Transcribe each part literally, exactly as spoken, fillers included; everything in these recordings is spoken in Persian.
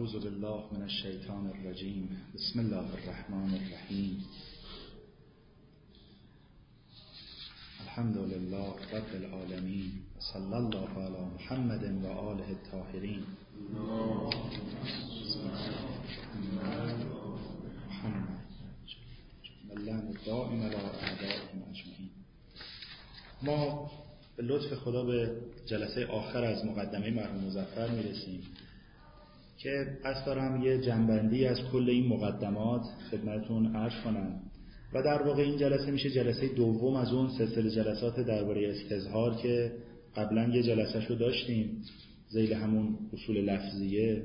اعوذ بالله من الشیطان الرجیم. بسم الله الرحمن الرحیم. الحمد لله رب العالمین و صلی الله علی محمد و آله الطاهرین. محمد اللهم دائم علی اعدائهم اجمعین. ما به لطف خدا به جلسه آخر از مقدمه مرحوم مظفر میرسیم که قصد دارم یه جنبندی از کل این مقدمات خدمتتون عرض کنم و در واقع این جلسه میشه جلسه دوم از اون سلسله جلسات درباره استظهار که قبلا یه جلسه‌شو داشتیم ذیل همون اصول لفظیه.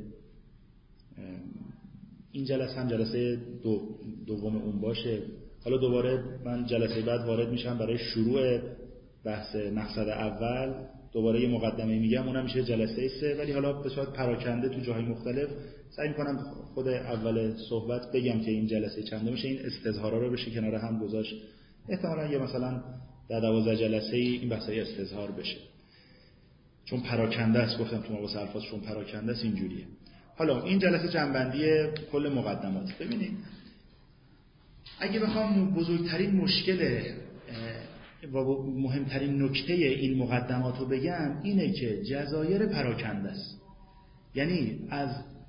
این جلسه هم جلسه دو دوم اون باشه. حالا دوباره من جلسه بعد وارد میشم برای شروع بحث مقصد اول، دوباره یه مقدمه میگم، اونم میشه جلسه سه، ولی حالا به صورت پراکنده تو جاهای مختلف سعی میکنم خود اول صحبت بگم که این جلسه چنده میشه، این استظهارا رو بشه کنار هم گذاشت. احتمالاً یه مثلا در دوازده جلسه این بحثای استظهار بشه، چون پراکنده است. گفتم تو مباحث الفاظ چون پراکنده است اینجوریه. حالا این جلسه جنبندی کل مقدمات. ببینید اگه بخوام بزرگترین مشکل و مهمترین نکته این مقدمات رو بگم اینه که جزایر پراکنده است. یعنی از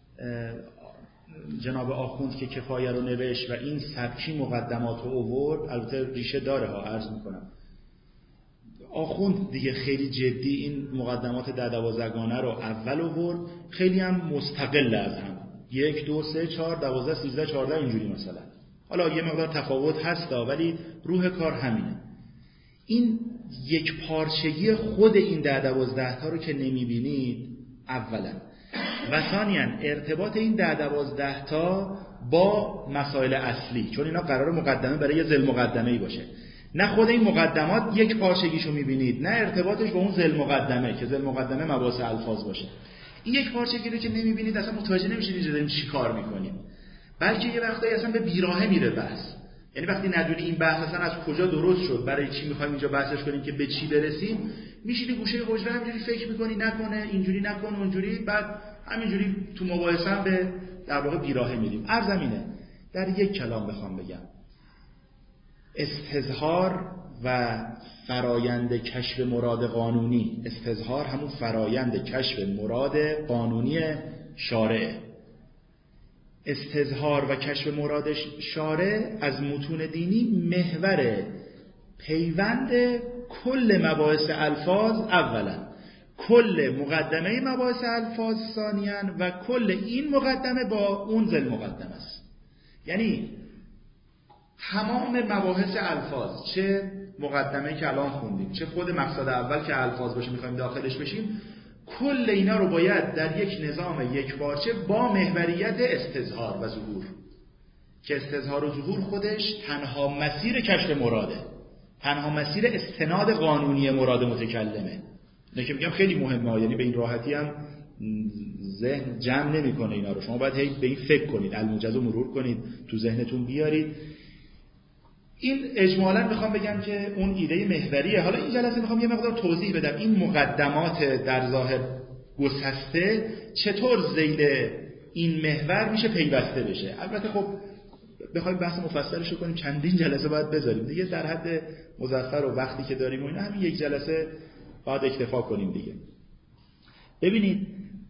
جناب آخوند که کفایه رو نوشت و این سبکی مقدمات رو آورد، البته ریشه داره ها، عرض میکنم آخوند دیگه خیلی جدی این مقدمات ده دوازدگانه رو اول آورد، خیلی هم مستقل از هم، یک دو سه چهار دوازده سیزده چهارده اینجوری مثلا. حالا یه مقدار تفاوت هستا ولی روح کار همینه. این یک پارچگی خود این ده دوازده تا رو که نمیبینید اولا، و ثانیاً ارتباط این ده دوازده تا با مسائل اصلی، چون اینا قرار مقدمه برای یه ذیل مقدمه‌ای باشه. نه خود این مقدمات یک پارچگیشو میبینید، نه ارتباطش با اون ذیل مقدمه که ذیل مقدمه مباحث الفاظ باشه. این یک پارچگی رو که نمیبینید اصلا متوجه نمیشید اینجا داریم چی کار میکنیم، بلکه یه وقتایی اصلا به بیراهه میره بحث. یعنی وقتی ندونی این بحث اصلا از کجا درست شد، برای چی میخوایم اینجا بحثش کنیم که به چی برسیم، میشینی گوشه حجره همینجوری فکر میکنی نکنه اینجوری نکنه اونجوری، بعد همینجوری تو مباحثه هم به در واقع بیراهه میریم. عرضم اینه در یک کلام بخوام بگم، استظهار و فرایند کشف مراد قانونی، استظهار همون فرایند کشف مراد قانونی شارع. استظهار و کشف مراد شارع از متون دینی محور پیوند کل مباحث الفاظ اولا، کل مقدمه مباحث الفاظ ثانیاً و کل این مقدمه با اون ذیل مقدمه است. یعنی تمام مباحث الفاظ، چه مقدمه‌ای که الان خوندیم چه خود مقصد اول که الفاظ باشه میخوایم داخلش بشیم، کل اینا رو باید در یک نظام یک پارچه با محوریت استظهار و ظهور، که استظهار و ظهور خودش تنها مسیر کشف مراده، تنها مسیر استناد قانونی مراد متکلمه. نه که میگم خیلی مهمه، یعنی به این راحتی هم ذهن جمع نمیکنه اینا رو. شما باید هی به این فکر کنید، الموجز رو مرور کنید، تو ذهنتون بیارید. این اجمالاً میخوام بگم که اون ایده محوریه. حالا این جلسه میخوام یه مقدار توضیح بدم این مقدمات در ظاهر گسسته چطور ذیل این محور میشه پیوسته بشه. البته خب بخوایم بحث مفصلش رو کنیم چندین جلسه باید بذاریم دیگه، در حد مظفر و وقتی که داریم و اینا همین یک جلسه باید اکتفا کنیم دیگه. ببینید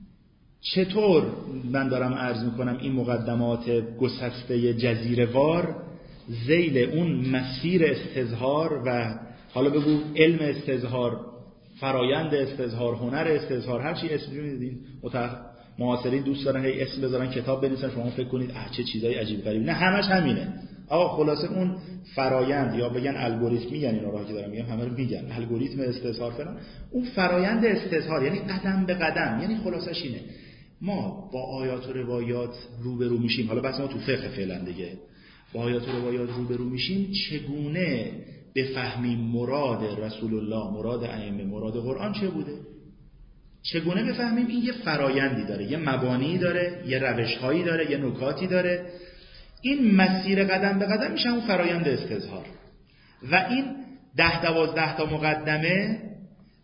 چطور من دارم عرض میکنم این مقدمات گسسته جزیره‌وار ذیل اون مسیر استظهار و حالا بگو علم استظهار، فرایند استظهار، هنر استظهار، هر چی اسم میدین. معاصرین دوست دارن هی اسم بذارن کتاب بنویسن، شما فکر کنید اه چه چیزای عجیب غریب. نه همش همینه آقا. خلاصه اون فرایند، یا بگن الگوریتم، میگن اینا رو که دارم میگم همه رو میگن الگوریتم استظهار فلان، اون فرایند استظهار یعنی قدم به قدم. یعنی خلاصش اینه ما با آیات و روایات روبرو میشیم. حالا بس ما تو فقه فعلا دیگه با آیات و روایات روبرو میشیم، چگونه بفهمیم مراد رسول الله، مراد ائمه، مراد قرآن چه بوده، چگونه بفهمیم. این یه فرایندی داره، یه مبانی داره، یه روش‌هایی داره، یه نکاتی داره. این مسیر قدم به قدم میشه اون فرایند استظهار. و این ده دوازده تا مقدمه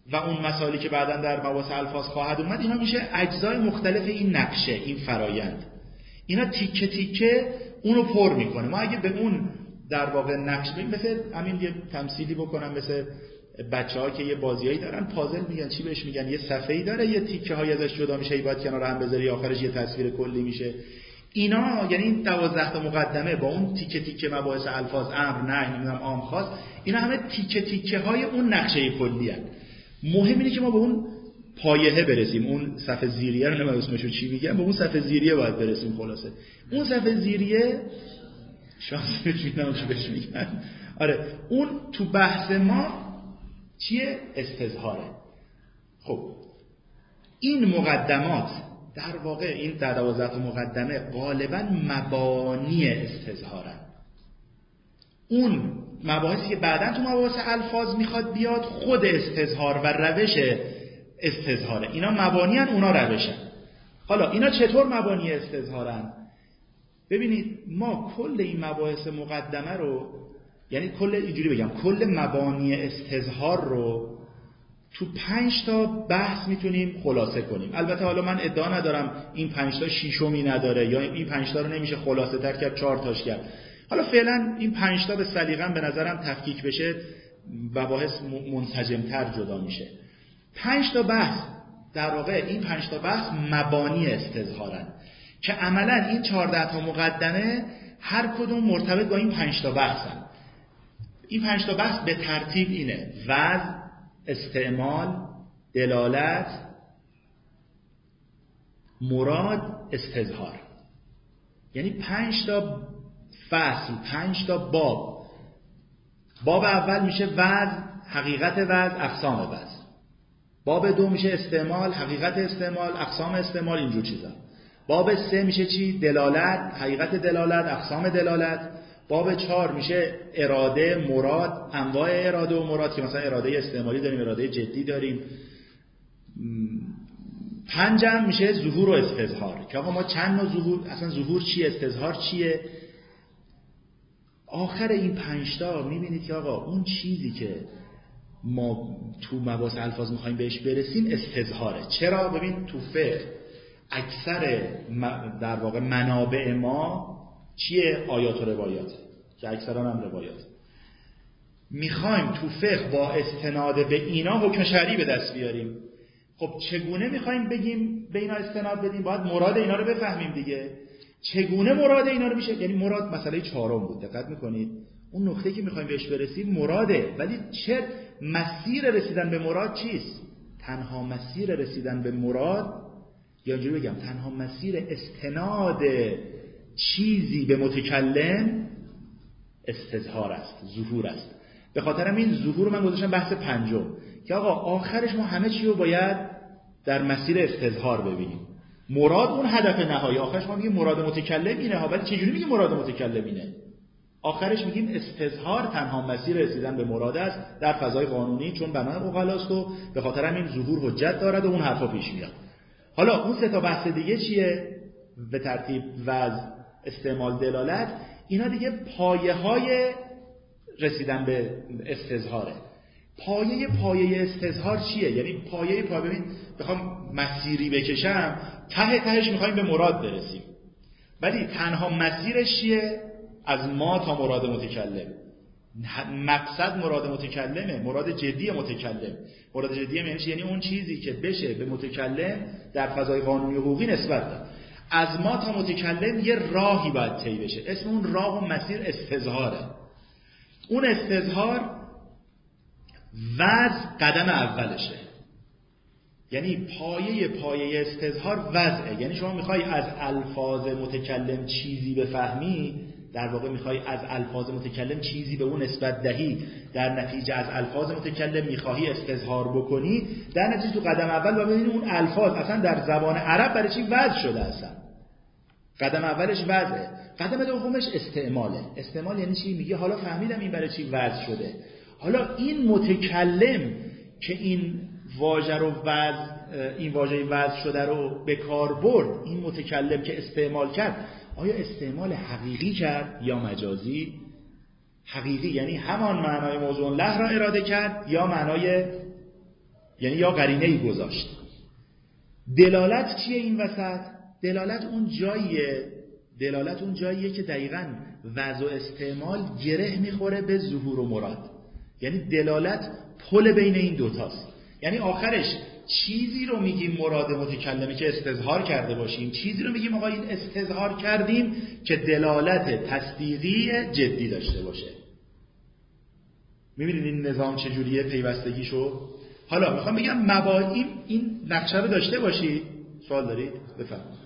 و اون مسائلی که بعداً در مباحث الفاظ خواهد اومد، اینا میشه اجزای مختلف این نقشه، این فرایند. اینا تیکه تیکه اونو پر میکنه. ما اگه به اون در واقع نقش ببین، مثل همین یه تمثیلی بکنم، مثل بچه‌ها که یه بازیایی دارن، پازل میگن، چی بهش میگن، یه صفحه‌ای داره، یه تیکه‌های ازش جدا میشه، ای باید کنار هم بذاری، آخرش یه تصویر کلی میشه. اینا یعنی این دوازده تا مقدمه با اون تیکه تیکه مباحث الفاظ، امر، نهی، نمیدونم عام خاص، اینا همه تیکه تیکه های اون نقشه کلی هست. مهم اینه که ما به اون پایه‌ه برسیم. اون صفحه زیریه رو نمیدونم اسمشو چی میگن، به اون صفحه زیریه باید برسیم. خلاصه اون صفحه زیریه شانس می‌بینم چی بهش میگن. آره اون تو بحث ما چیه؟ استظهاره. خب این مقدمات در واقع، این در دوازده تا مقدمه غالباً مبانی استظهارن. اون مباحثی که بعداً تو مباحث الفاظ میخواد بیاد، خود استظهار و روش استظهاره. اینا مبانی ان، اونا روشن. حالا اینا چطور مبانی استظهارن؟ ببینید ما کل این مباحث مقدمه رو، یعنی کل اینجوری بگم، کل مبانی استظهار رو تو پنج تا بحث میتونیم خلاصه کنیم. البته حالا من ادعا ندارم این پنج تا شیشمی نداره یا این پنج تا رو نمیشه خلاصه تر کرد، چهار تاش کرد. حالا فعلا این پنج تا به سلیقه‌ام به نظرم تفکیک بشه مباحث منسجم‌تر جدا میشه. پنج تا بحث در واقع، این پنج تا بحث مبانی استظهارن که عملاً این چهارده تا مقدمه هر کدوم مرتبط با این پنج تا بحثن. این پنج تا بحث به ترتیب اینه: وضع، استعمال، دلالت، مراد، استظهار. یعنی پنج تا فصل، پنج تا باب. باب اول میشه وضع، حقیقت وضع، اقسام وضع. باب دو میشه استعمال، حقیقت استعمال، اقسام استعمال، اینجور چیزا. باب سه میشه چی؟ دلالت، حقیقت دلالت، اقسام دلالت. باب چهار میشه اراده، مراد، انواع اراده و مراد، که مثلا اراده استعمالی داریم، اراده جدی داریم. پنجم میشه ظهور و استظهار، که آقا ما چند نوع ظهور، اصلا ظهور چیه، استظهار چیه. آخر این پنجتا میبینید که آقا اون چیزی که ما تو مباحث الفاظ میخوایم بهش برسیم استظهاره. چرا؟ ببین تو فقه اکثر در واقع منابع ما چیه؟ آیات و روایات، که اکثرا هم روایات. میخوایم تو فقه با استناد به اینا حکم شرعی به دست بیاریم. خب چگونه میخوایم بگیم به اینا استناد بدیم؟ باید مراد اینا رو بفهمیم دیگه. چگونه مراد اینا رو میشه؟ یعنی مراد مسئله چهارم بود، دقت میکنید؟ اون نقطه که میخوایم بهش برسیم مراده، ولی چه مسیر رسیدن به مراد چیست؟ تنها مسیر رسیدن به مراد، یا اینجوری بگم تنها مسیر استناد چیزی به متکلم استظهار است، ظهور است. به خاطر همین ظهور رو من گذاشتم بحث پنجم، که آقا آخرش ما همه چی رو باید در مسیر استظهار ببینیم. مراد اون هدف نهایی، آخرش ما میگیم مراد متکلم اینه ها، ولی چجوری میگیم مراد متکلم اینه؟ آخرش میگیم استظهار تنها مسیر رسیدن به مراد است در فضای قانونی، چون بنای عقلاست و به خاطر همین ظهور حجت دارد و اون حرفا پیش میاد. حالا اون سه تا بحث دیگه چیه؟ به ترتیب وضع، استعمال، دلالت. اینا دیگه پایه های رسیدن به استظهاره. پایه پایه استظهار چیه؟ یعنی پایه پایه، ببین بخوام مسیری بکشم، ته تهش میخوایم به مراد برسیم، ولی تنها مسیرش چیه؟ از ما تا مراد متکلم. مقصد مراد متکلمه، مراد جدی متکلم. مراد جدی یعنی چی؟ یعنی اون چیزی که بشه به متکلم در فضای قانونی و حقوقی نسبت داد. از ما تا متکلم یه راهی باید طی بشه، اسم اون راه و مسیر استظهاره. اون استظهار وضع قدم اولشه، یعنی پایه پایه استظهار وضعه. یعنی شما میخوای از الفاظ متکلم چیزی بفهمی، در واقع میخوای از الفاظ متکلم چیزی به اون نسبت دهی، در نتیجه از الفاظ متکلم میخواهی استظهار بکنی، در نتیجه تو قدم اول باید ببینی اون الفاظ اصلا در زبان عرب برای چی وضع شده. اصلا قدم اولش وضعه. قدم دومش استعماله. استعمال یعنی چی؟ میگه حالا فهمیدم این برای چی وضع شده، حالا این متکلم که این واژه رو وضع، این واژه وضع شده رو به کار برد، این متکلم که استعمال کرد، آیا استعمال حقیقی کرد یا مجازی؟ حقیقی یعنی همان معنای موضوع له را اراده کرد یا معنای یعنی یا قرینه‌ای گذاشت. دلالت چیه این وسط؟ دلالت اون جاییه دلالت اون جاییه که دقیقاً وضع و استعمال گره میخوره به ظهور و مراد. یعنی دلالت پل بین این دوتاست. یعنی آخرش چیزی رو میگیم مراد متکلمه که استظهار کرده باشیم، چیزی رو میگیم آقا این استظهار کردیم که دلالت تصدیقی جدی داشته باشه. میبینید این نظام چجوریه پیوستگیشو؟ حالا میخوام بگم مبانی این نقشه رو داشته باشید. سوال دارید؟ بفرمایید.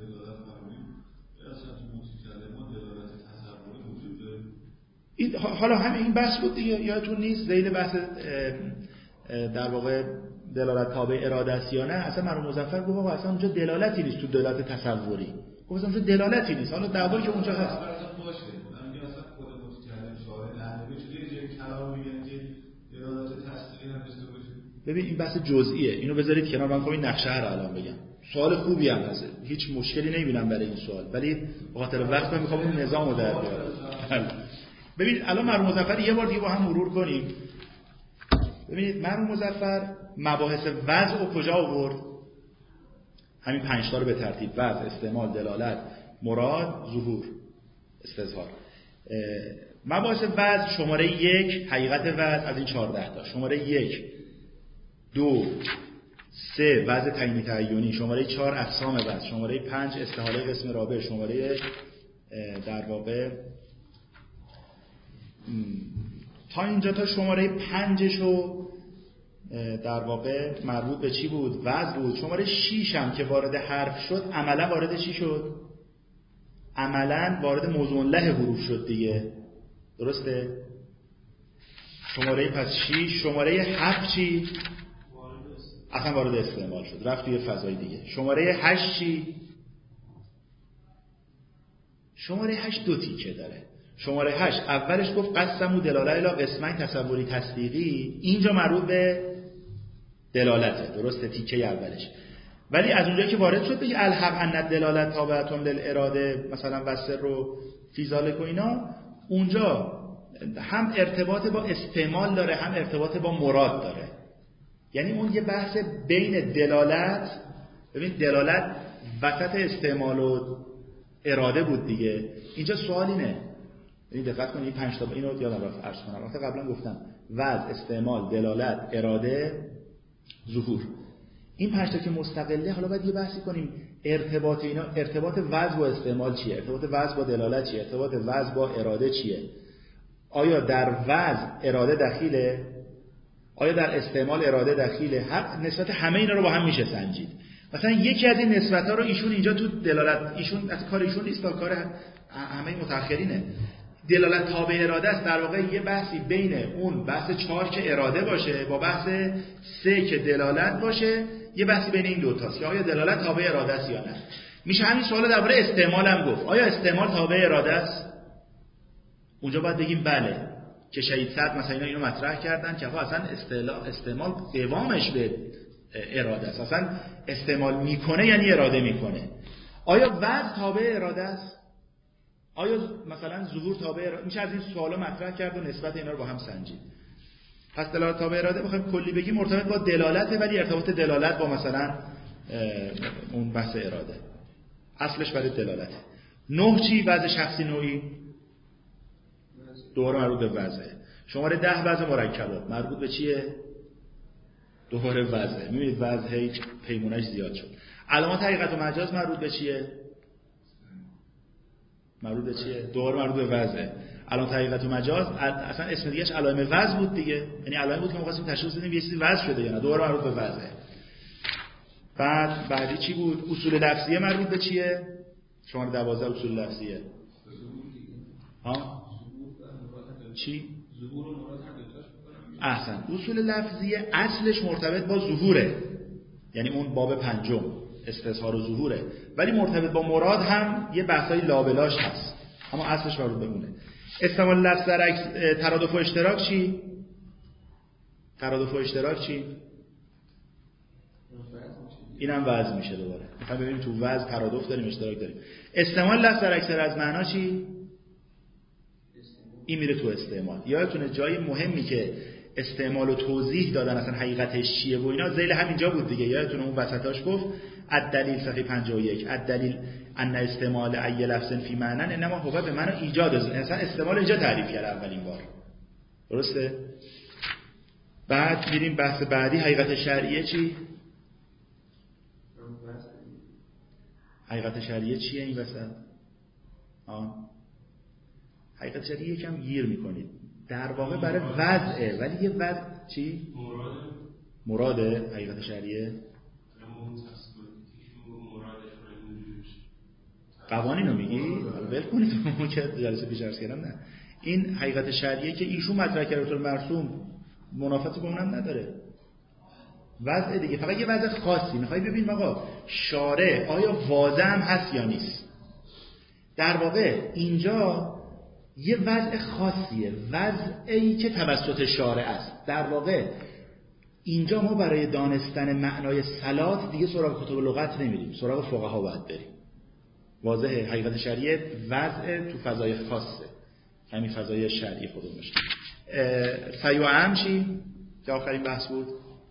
این حالا همین این بحث بود دیگه، یادتون نیست ذیل بحث در واقع دلالت تابع اراده است یا نه؟ اصلا مرحوم مظفر گفت آقا اصلا اونجا دلالتی نیست تو دلالت تصوری. گفت اصلا اونجا دلالتی نیست. حالا دعوایی که اونجا هست باشه. من میگم اصلا خود متکلم شاهد اهل چه جای کلام میگن که دلالت تصدیقی هم داشته باشه. ببین این بحث جزئیه. اینو بذارید کنار، من میخوام این نقشه رو الان بگم. سوال خوبی هم هست. هیچ مشکلی نمیبینم برای این سوال. ولی به خاطر وقت من میخوام این نظامو در بیارم. ببینید الان مرحوم مظفر یه بار دیگه با هم مرور کنیم. ببینید مرحوم مظفر مباحث وضع و کجا آورد؟ همین پنج تا رو به ترتیب: وضع، استعمال، دلالت، مراد، ظهور، استظهار. مباحث وضع شماره یک حقیقت وضع از این چهارده تا، شماره یک، دو، سه وضع تعیینی تعیینی، شماره چهار اقسام وضع، شماره پنج استحاله قسم رابع، شماره در واقع تا اینجا تا شماره پنجشو در واقع مربوط به چی بود؟ وضع بود. شماره شیش هم که وارد حرف شد عملا وارد چی شد؟ عملا وارد موضوع له حروف شد دیگه، درسته؟ شماره پس شیش. شماره هفت چی؟ اصلا وارد استعمال شد، رفت توی فضای دیگه. شماره هشت چی؟ شماره هشت دو تیکه داره. شماره هشت اولش گفت قسم و دلاله الا قسمین تصوری تصدیقی، اینجا مربوط به دلالته، درسته؟ تیکه اولش. ولی از اونجایی که وارد شد بگه الحق ان دلالت تابعتون للاراده مثلا وسر رو فیزالک و اینا، اونجا هم ارتباط با استعمال داره هم ارتباط با مراد داره. یعنی اون یه بحث بین دلالت، ببین دلالت وسط استعمال و اراده بود دیگه. اینجا سوال اینه، این دقت کنید، این پنج تا اینو یادم رفت عرض کنم، وقتی قبلا گفتم وضع، استعمال، دلالت، اراده، ظهور، این پنج تا که مستقله. حالا باید یه بحثی کنیم ارتباط اینا، ارتباط وضع با استعمال چیه، ارتباط وضع با دلالت چیه، ارتباط وضع با اراده چیه. آیا در وضع اراده دخیله؟ آیا در استعمال اراده دخیله؟ هر نسبت همه اینا رو با هم میشه سنجید. مثلا یکی از این نسبت‌ها رو ایشون اینجا تو دلالت، ایشون از کار ایشون نیست، کار همه متأخرینه. دلالت تابع اراده است. در واقع یه بحثی بین اون بحث چهار که اراده باشه با بحث سه که دلالت باشه، یه بحثی بین این دو تاست که آیا دلالت تابع اراده است یا نه. میشه همین سوال درباره استعمال هم گفت. آیا استعمال تابع اراده است؟ اونجا باید بگیم بله، که شهید صدر مثلا اینا اینو مطرح کردن که اصلا استعمال قوامش به اراده است، اصلا استعمال میکنه یعنی اراده میکنه. آیا وضع تابع اراده است؟ آیا مثلا ظهور تابع اراده؟ میشه از این سوالا مطرح کرد و نسبت اینا رو با هم سنجید. پس دلالت تابع اراده بخوایم کلی بگیم مرتبط با دلالته، ولی ارتباط دلالت با مثلا اون بحث اراده اصلش برای دلالته. نه چی؟ وضع شخصی نوعی، دوباره مربوط به وضعه. شماره ده وضع مرکبات، مربوط به چیه؟ دوباره وضعه. میبینید وضع هیچ پیمونش زیاد شد. علامات حقیقت و مجاز مربوط به چیه؟ مربوط به چیه؟ دوباره مربوط به وضعه. علامات حقیقت و مجاز اصلا اسم دیگه‌اش علائم وضع بود دیگه، یعنی علائم بود که ما خواستیم تشخیص بدیم یه چیزی وضع شده یا نه. دوباره مربوط به وضعه. بعد بعدی چی بود؟ اصول لفظیه مربوط به چیه؟ شماره دوازده اصول لفظیه. ها؟ چی؟ ظهور و مراد هم دوتاش بکنم. احسن. اصول لفظیه اصلش مرتبط با ظهوره، یعنی اون باب پنجم استظهار و ظهوره، ولی مرتبط با مراد هم یه بحثای لابلاش هست، اما اصلش مربوط به اونه. استعمال لفظ در عکس ترادف و اشتراک چی؟ ترادف و اشتراک چی؟ اینم وضع میشه. دوباره میخوایم ببینیم تو وضع ترادف داریم اشتراک داریم. استعمال لفظ در اکثر از معنا چی؟ این میره تو استعمال. یادتونه جای مهمی که استعمال و توضیح دادن اصلا حقیقتش چیه و اینا ذیل همینجا بود دیگه. یادتونه اون وسطاش گفت الدلیل صفحه پنجاه و یک الدلیل ان استعمال ای لفظ فی معنی انما هو به معنی ایجاد، اصلا استعمال اینجا تعریف کرد اولین بار. درسته؟ بعد میریم بحث بعدی، حقیقت شرعیه چی؟ حقیقت شرعیه چیه این وسط؟ آه. حقیقت شرعیه یکم گیر میکنید. در واقع برای وضعه، ولی یه وضع چی؟ مراده مراده حقیقت شرعیه؟ قوانینو میگی؟ ول کنید اون که جلسه پیش عرض کردم. نه، این حقیقت شرعیه که ایشون مطرح کرده طور مرسوم منافاتی با اونم نداره. وضع دیگه، فقط یه وضع خاصی میخوای ببین آقا شارع آیا واضح هم هست یا نیست. در واقع اینجا یه وضع خاصیه، وضعی که توسط شارع است. در واقع اینجا ما برای دانستن معنای صلات دیگه سراغ کتب لغت نمیریم، سراغ فقها باید بریم. واضحه حقیقت شرعیه وضع تو فضای خاصه، همین فضای شرعی خودمونش. سیوعم چی؟ که آخرین بحث بود.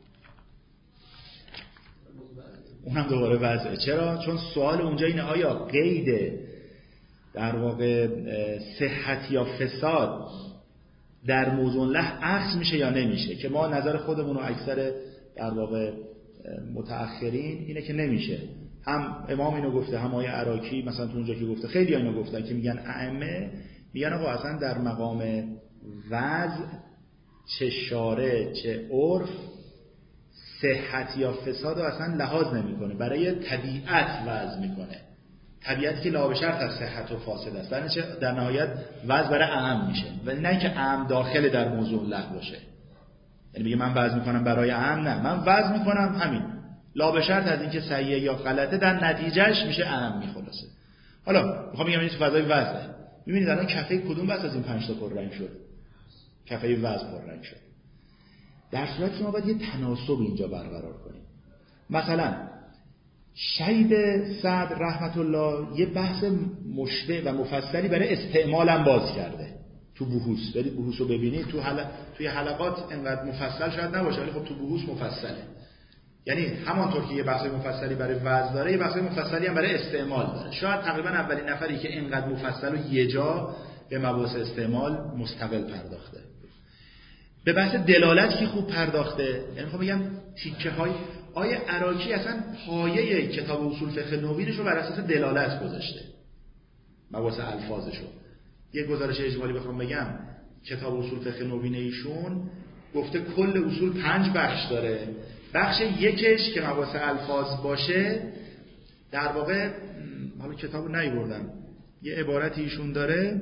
اونم دوباره وضعه. چرا؟ چون سوال اونجا اینه آیا قید در واقع صحت یا فساد در موضوع له عکس میشه یا نمیشه، که ما نظر خودمون و اکثر در واقع متأخرین اینه که نمیشه. هم امام اینو گفته، هم آیه عراقی مثلا تو اونجا که گفته، خیلی ها اینو گفتن که میگن ائمه میگن آقا اصلا در مقام وضع چه شارع چه عرف صحت یا فساد رو اصلا لحاظ نمیکنه، برای طبیعت وضع میکنه. طبیعت که لا به شرط از صحت و فاسد است، در, در نهایت وضع برای اعم میشه، ولی نه اینکه اعم داخل در موضوع له باشه. یعنی میگه من وضع میکنم برای اعم، نه، من وضع میکنم همین لا به شرط از اینکه صحیح یا غلطه، در نتیجهش میشه اعم میخلاصه. حالا میخوام بگم این تو فضای وضعه. میبینید الان کفه کدوم بس از این پنج تا پررنگ شد؟ کفه وضع پررنگ شد. در صورتی که ما باید یه تناسب اینجا برقرار کنیم. مثلا شهید سعد رحمت الله یه بحث مشبع و مفصلی برای استعمال هم باز کرده تو بحوث. برید بحوث رو ببینید، تو حل... توی حلقات انقدر مفصل شاید نباشه، ولی خب تو بحوث مفصله. یعنی همانطور که یه بحث مفصلی برای وضع داره، یه بحث مفصلی هم برای استعمال داره. شاید تقریبا اولین نفری که اینقدر مفصل و یه جا به مباحث استعمال مستقل پرداخته. به بحث دلالت که خوب پرداخته. یعنی خب میگم تیکه های آیه عراقی اصلا پایه کتاب اصول فقه نوینش رو بر اساس دلالت گذاشته، مباحث الفاظش رو. یه گزارش اجمالی بخوام بگم، کتاب اصول فقه نوین ایشون گفته کل اصول پنج بخش داره. بخش یکش که مباحث الفاظ باشه، در واقع حالا کتابو نیاوردم، یه عبارتی ایشون داره،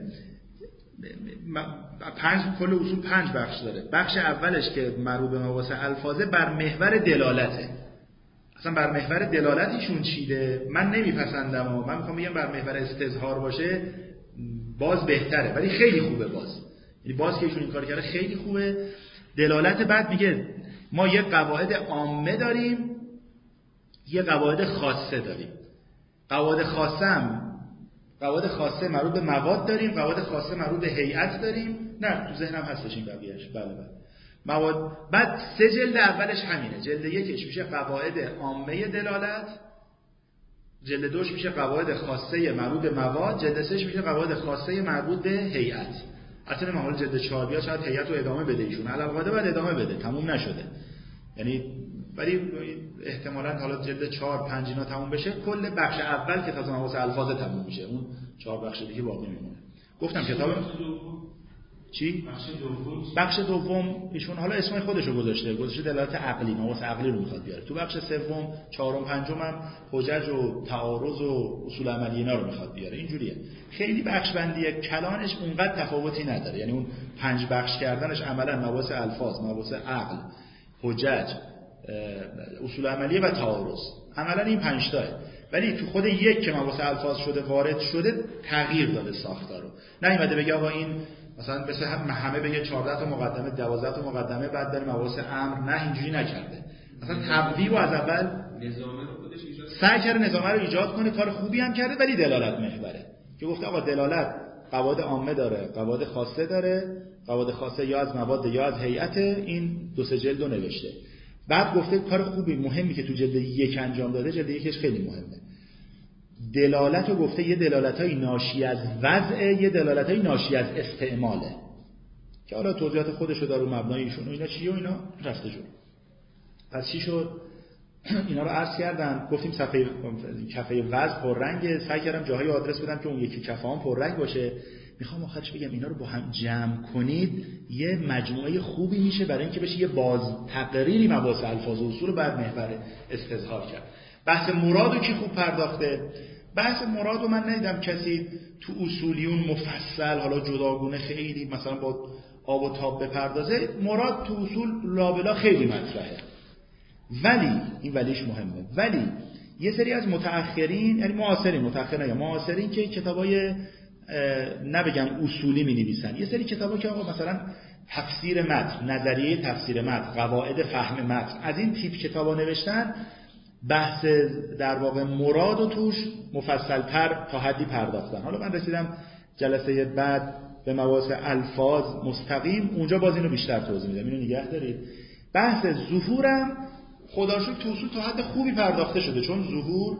پنج کل اصول پنج بخش داره. بخش اولش که مربوط به مباحث الفاظه بر محور دلالته. اصلا بر محور دلالت ایشون چیده من نمیپسندم و من میخوام بگم بر محور استظهار باشه باز بهتره، ولی خیلی خوبه باز. یعنی باز که ایشون این کار کرده خیلی خوبه. دلالت بعد میگه ما یه قواعد عامه داریم، یه قواعد خاصه داریم. قواعد خاصه هم قواعد خاصه مربوط به مواد داریم، قواعد خاصه مربوط به هیئت داریم. نه تو ذهنم هستش این بقیه‌اش. بله بله. مواد بعد سه جلد اولش همینه. جلد یکش میشه قواعد عامه دلالت، جلد دوش میشه قواعد خاصه مربوط به مواد، جلد سهش میشه قواعد خاصه مربوط به هیئت. اصلا معمول جلد چهار بیا شاید هیئت رو ادامه بده ایشون، علاوه بعد ادامه بده، تموم نشده. یعنی ولی احتمالاً حالا جلد چهار پنج اینا تموم بشه، کل بخش اول که تازه مباحث الفاظ تموم میشه، اون چهار بخش دیگه باقی میمونه. گفتم کتاب چی؟ بخش دوم بخش دوم ایشون حالا اسمای خودش رو گذاشته، گذاشته دلالت عقلی، مباحث عقلی رو میخواد بیاره. تو بخش سوم، چهارم، پنجم هم حجج و تعارض و اصول عملی اینا رو میخواد بیاره. اینجوریه. خیلی بخش بندی کلانش اونقدر تفاوتی نداره. یعنی اون پنج بخش کردنش عملاً مباحث الفاظ، مباحث عقل، حجج، اصول عملیه و تعارض، عملاً این پنج تاه. ولی تو خود یک که مباحث الفاظ شده وارد شده تغییر داده ساختار رو. نه اومده بگه آقا این مثلا مثل همه بگه چهارده تا مقدمه، دوازده تا مقدمه بعد بریم مباحث امر، نه اینجوری نکرده. مثلا تبویب و از اول نظامه رو خودش ایجاد سعی کرده نظامه رو ایجاد کنه، کار خوبی هم کرده، ولی دلالت محوره. که گفته آقا دلالت قواعد عامه داره، قواعد خاصه داره، قواعد خاصه یا از مواد یا از هیئت، این دو سه جلد رو نوشته. بعد گفته کار خوبی مهمی که تو جلد یک انجام داده، جلد یکش خیلی مهمه. دلالت رو گفته یه دلالت‌های ناشی از وضع، یه دلالت‌های ناشی از استعماله که حالا توضیحات خودش رو داره رو مبنای ایشون و اینا چیه و اینا رفته جلو. پس چی شد؟ اینا رو عرض کردم، گفتیم صفحه کفه وضع پررنگه، سعی کردم جاهای آدرس بدم که اون یکی کفه هم پررنگ باشه. میخوام آخرش بگم اینا رو با هم جمع کنید یه مجموعه خوبی میشه برای اینکه بشه یه باز تقریری مباحث الفاظ و اصول بعد محور استظهار کرد. بحث مرادو کی خوب پرداخته؟ بحث مرادو من ندیدم کسی تو اصولیون مفصل حالا جداگونه خیلی مثلا با آب و تاب بپردازه. مراد تو اصول لابلا خیلی مطرحه، ولی این ولیش مهمه. ولی یه سری از متأخرین، یعنی معاصرین، متأخر نه معاصرین، که کتابای نبگم اصولی می نویسن، یه سری کتابا که آقا مثلا تفسیر متن، نظریه تفسیر متن، قواعد فهم متن، از این تیپ کتابا نوشتن، بحث در واقع مراد و توش مفصل‌تر تا حدی پرداختن. حالا من رسیدم جلسه بعد به مباحث الفاظ مستقیم، اونجا باز اینو بیشتر توضیح میدم، اینو نگه دارید. بحث ظهورم خدا رو شکر تو اصول تا حد خوبی پرداخته شده، چون ظهور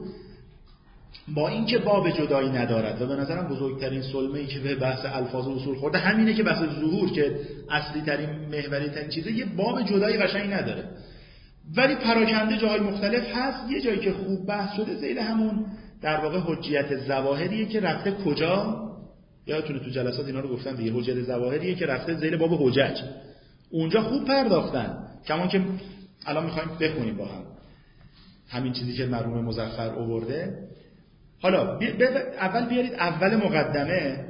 با اینکه باب جدایی ندارد و به نظرم بزرگترین سلمه‌ای که به بحث الفاظ و اصول خورده همینه که بحث ظهور که اصلی ترین محوری ترین چیزه یه باب جدایی قشنگ نداره، ولی پراکنده جاهای مختلف هست. یه جایی که خوب بحث شده ذیل همون در واقع حجیت ظواهریه که رفته کجا، یادتونه تو جلسات اینا رو گفتم دیگه، حجیت ظواهریه که رفته ذیل باب حجج، اونجا خوب پرداختن. کمان که الان می‌خوایم بخونیم با هم همین چیزی که مرحوم مظفر آورده. حالا بی... بی... اول بیارید اول مقدمه،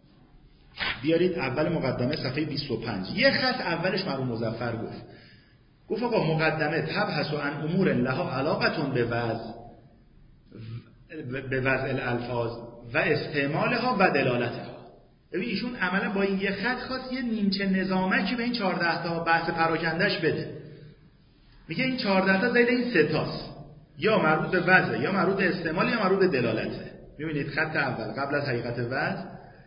بیارید اول مقدمه صفحه بیست و پنج. یه خط اولش مرحوم مظفر گفت گفت آقا مقدمه تبحث عن امور لها علاقتون به وضع به وضع الالفاظ و استعمالها و دلالتها. ببین ایشون عملا با این یه خط خواست یه نیمچه نظامکی به این چهارده تا بحث پراکندهش بده. میگه این چهارده تا ذیل این سه تاست، یا مربوط به وضع، یا مربوط به استعمال، یا مربوط به دلالته. میبینید خط اول قبل از حقیقت وضع،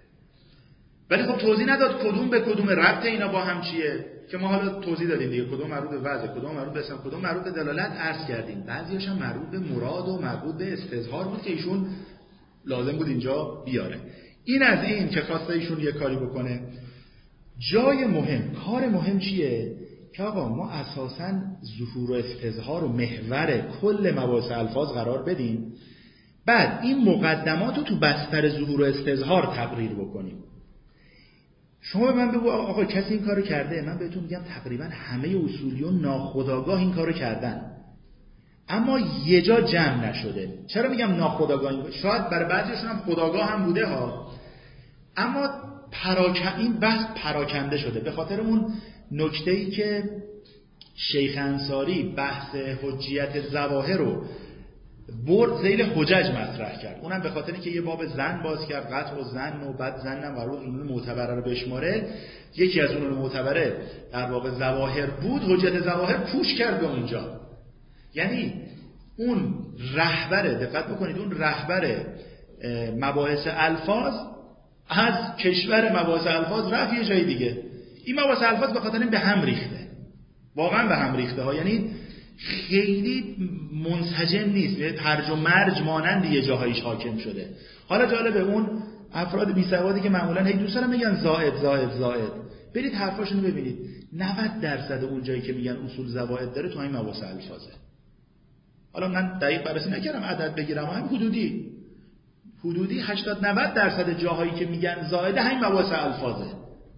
ولی خب توضیح نداد کدوم به کدوم، ربط اینا با هم چیه، که ما حالا توضیح دادیم دیگه، کدوم مربوط به وضع، کدوم مربوط به استعمال، کدوم مربوط به دلالت عرض کردیم. بعضیاش هم مربوط به مراد و مربوط به استظهار بود که ایشون لازم بود اینجا بیاره. این از این که خواسته ایشون یه کاری بکنه. جای مهم، کار مهم چیه؟ که آقا ما اساساً ظهور و استظهار و محور کل مباحث الفاظ قرار بدیم، بعد این مقدمات رو تو بستر ظهور و استظهار تقریر بکنیم. شما به من بگو آقا کسی این کارو کرده؟ من بهتون میگم تقریبا همه اصولیون ناخودآگاه این کارو کردن، اما یه جا جمع نشده. چرا میگم ناخودآگاه؟ شاید برای بعضیشون هم خودآگاه هم بوده ها، اما پراکن این بحث پراکنده شده به خاطر اون نکته‌ای که شیخ انصاری بحث حجیت ظواهر رو برد ذیل حجج مطرح کرد. اونم به خاطر اینکه یه باب زن باز کرد، قطع و زن و بعد زنم قرار اون معتبره رو بشماره، یکی از اون معتبره در واقع ظواهر بود، حجیت ظواهر پوش کرد به اونجا. یعنی اون رهبر، دقت بکنید، اون رهبر مباحث الفاظ از کشور مباحث الفاظ رفت یه جای دیگه. این مباحث الفاظ به خاطر این به هم ریخته، واقعا به هم ریخته ها، یعنی خیلی منسجم نیست، هرج و مرج مانند یه جاهایش حاکم شده. حالا جالبه اون افراد بی سوادی که معمولا هی دوست دارن میگن زائد زائد زائد، برید حرفاشونو ببینید، نود درصد اون جایی که میگن اصول زوائد داره تو همین مباحث الفاظه. حالا من دقیق بررسی نکردم عدد بگیرم، همین حدودی حدودی هشتاد نود درصد جاهایی که میگن زائد همین مباحث الفاظه،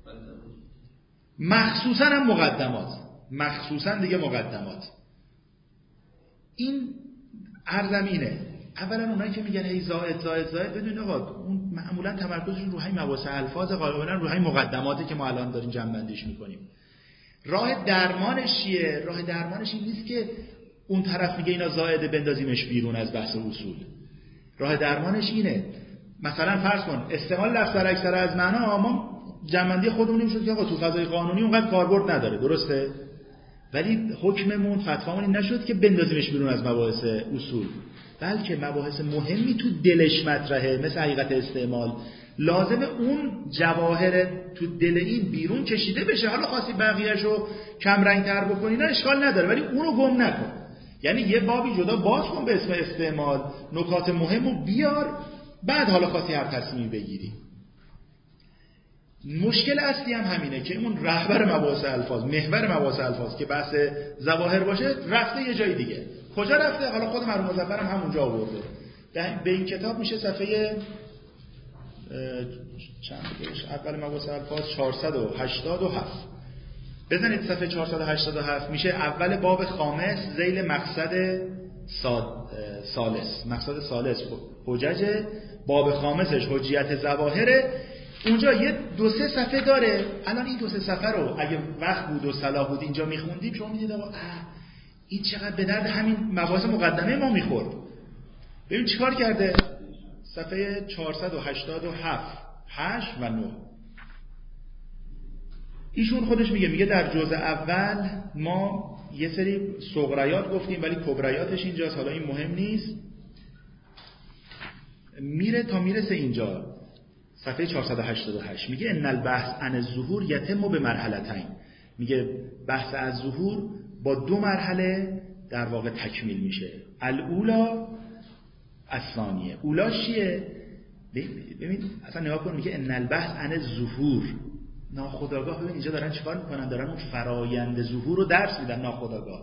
مخصوصا هم مقدمات، مخصوصا دیگه مقدمات. این ارزمینه. اولا اونایی که میگن هی زائد زائد زائد، بدون آقا اون معمولا تمرکزشون رو همین مباحث الفاظ، غالبا رو همین مقدماتی که ما الان داریم جمع بندیش میکنیم. راه درمانش چیه؟ راه درمانش این نیست که اون طرف میگه اینا زائد بندازیمش بیرون از بحث اصول. راه درمانش اینه، مثلا فرض کن استعمال لفظ در اکثر از معنا، ما جمع‌بندی خودمون این شد که آقا تو فضای قانونی اونقدر کاربرد نداره، درسته؟ ولی حکممون فتوامون این نشد که بندازیمش بیرون از مباحث اصول، بلکه مباحث مهمی تو دلش مطرحه، مثل حقیقت استعمال، لازم اون جواهر تو دل این بیرون کشیده بشه. حالا خاصی بقیه‌شو کم رنگ‌تر بکنی نه اشکال نداره، ولی اونو گم نکن. یعنی یه بابی جدا باز کن به اسم استعمال، نکات مهمو بیار، بعد حالا خاصی هر تصمیمی بگیری. مشکل اصلی هم همینه که اون رهبر مباحث الفاظ، محور مباحث الفاظ که بحث ظواهر باشه رفته یه جای دیگه. کجا رفته؟ حالا خود مرحوم مظفر هم همونجا آورده. به این کتاب میشه صفحه چند بهش اول مباحث الفاظ چهارصد و هشتاد و هفت. بزنید صفحه چهارصد و هشتاد و هفت میشه اول باب خامس ذیل مقصد ثالث. مقصد ثالث حجج، باب خامسش حجیت ظواهره. اونجا یه دو سه صفحه داره. الان این دو سه صفحه رو اگه وقت بود و صلاح بود اینجا میخوندیم شما میدید آقا این چقدر به درد همین مباحث مقدمه ما میخورد. ببین چیکار کرده. صفحه چهارصد و هشتاد و هفت، هشت و نه ایشون خودش میگه میگه در جزء اول ما یه سری صغریات گفتیم ولی کبریاتش اینجاست، حالا این مهم نیست. میره تا میرسه اینجا صفحه چهارصد و هشتاد و هشت میگه ان البحث عن الظهور یتم بمرحلتین. میگه بحث از ظهور با دو مرحله در واقع تکمیل میشه. الاولا الثانیه. اولا چیه؟ ببین اصلا نگاه کن میگه ان البحث عن الظهور، ناخودآگاه. ببین اینجا دارن چیکار میکنن؟ دارن اون فرایند ظهور رو درس میدن ناخودآگاه.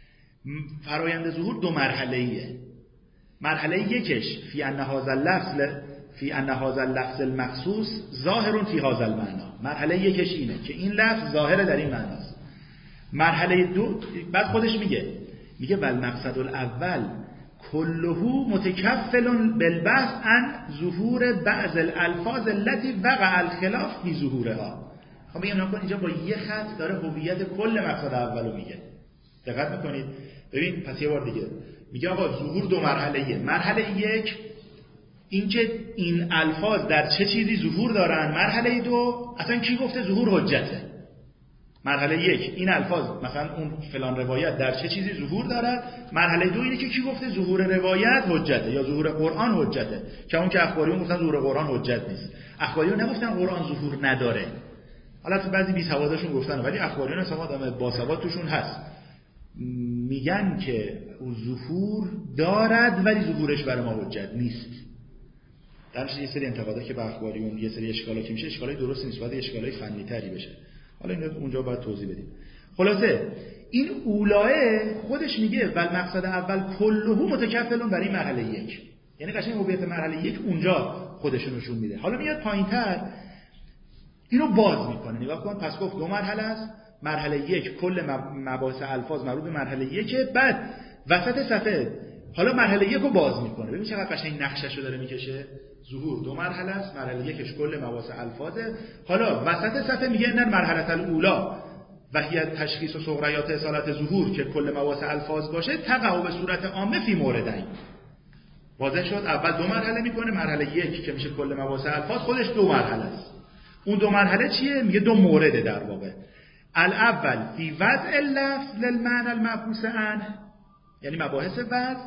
فرایند ظهور دو مرحله‌ایه. مرحله یکش فی ان هذا اللفظ فی ان هذا اللفظ المخصوص ظاهر فی هذا المعنى. مرحله یکش اینه که این لفظ ظاهر در این معناست. مرحله دو بعد خودش میگه میگه والمقصد الاول كله متكفل بالبحث عن ظهور بعض الالفاظ التي وقع الخلاف في ظهورها. خب میگم نکن اینجا با یه خط داره هویت کل مقصد اولو میگه. دقت میکنید؟ ببین پس یه بار دیگه میگه آقا ظهور دو مرحله‌ایه. مرحله یک اینکه این الفاظ در چه چیزی ظهور دارن. مرحله دو اصلا کی گفته ظهور حجته. مرحله یک این الفاظ مثلا اون فلان روایت در چه چیزی ظهور دارد. مرحله دو اینه که کی گفته ظهور روایت حجته یا ظهور قرآن حجته. که اون که اخباریون گفتن ظهور قرآن حجت نیست. اخباریون نگفتن قرآن ظهور نداره. حالا تو بعضی بی سواداشون گفتن ولی اخباریون اصلا آدم با سواد توشون هست. میگن که ظهور دارد ولی ظهورش برای ما حجت نیست. درش یه سری انتقادا که به اخباریون یه سری اشکالا که میشه اشکالای درست نیست، باید اشکالای فنی تری بشه. حالا اینو اونجا باید توضیح بدیم. خلاصه این اولاه خودش میگه ول مقصد اول کله متکفلون برای مرحله یک. یعنی قشنگ هویت مرحله یک اونجا خودش نشون میده. حالا میاد پایینتر اینو باز میکنه. نگاه کن پس گفت دو مرحله است. مرحله یک کل مباحث الفاظ مربوط به مرحله یکه. بعد وسط صفحه حالا مرحله یک رو باز میکنه. ببین چقدر قشنگ نقشه‌شو داره میکشه. ظهور دو مرحله است. مرحله یکش کل مباحث الفاظه. حالا وسط صفحه میگه ان مرحله الاولا و هی تشخیص و صغریات اصالت ظهور که کل مباحث الفاظ باشه تقع به صورت عامه فی موردین. واضح شد؟ اول دو مرحله میکنه. مرحله یک که میشه کل مباحث الفاظ خودش دو مرحله است. اون دو مرحله چیه؟ میگه دو مورد در واقع. الاول فی وضع اللفظ للمعنى المبحوث عنه، یعنی مباحث وضع.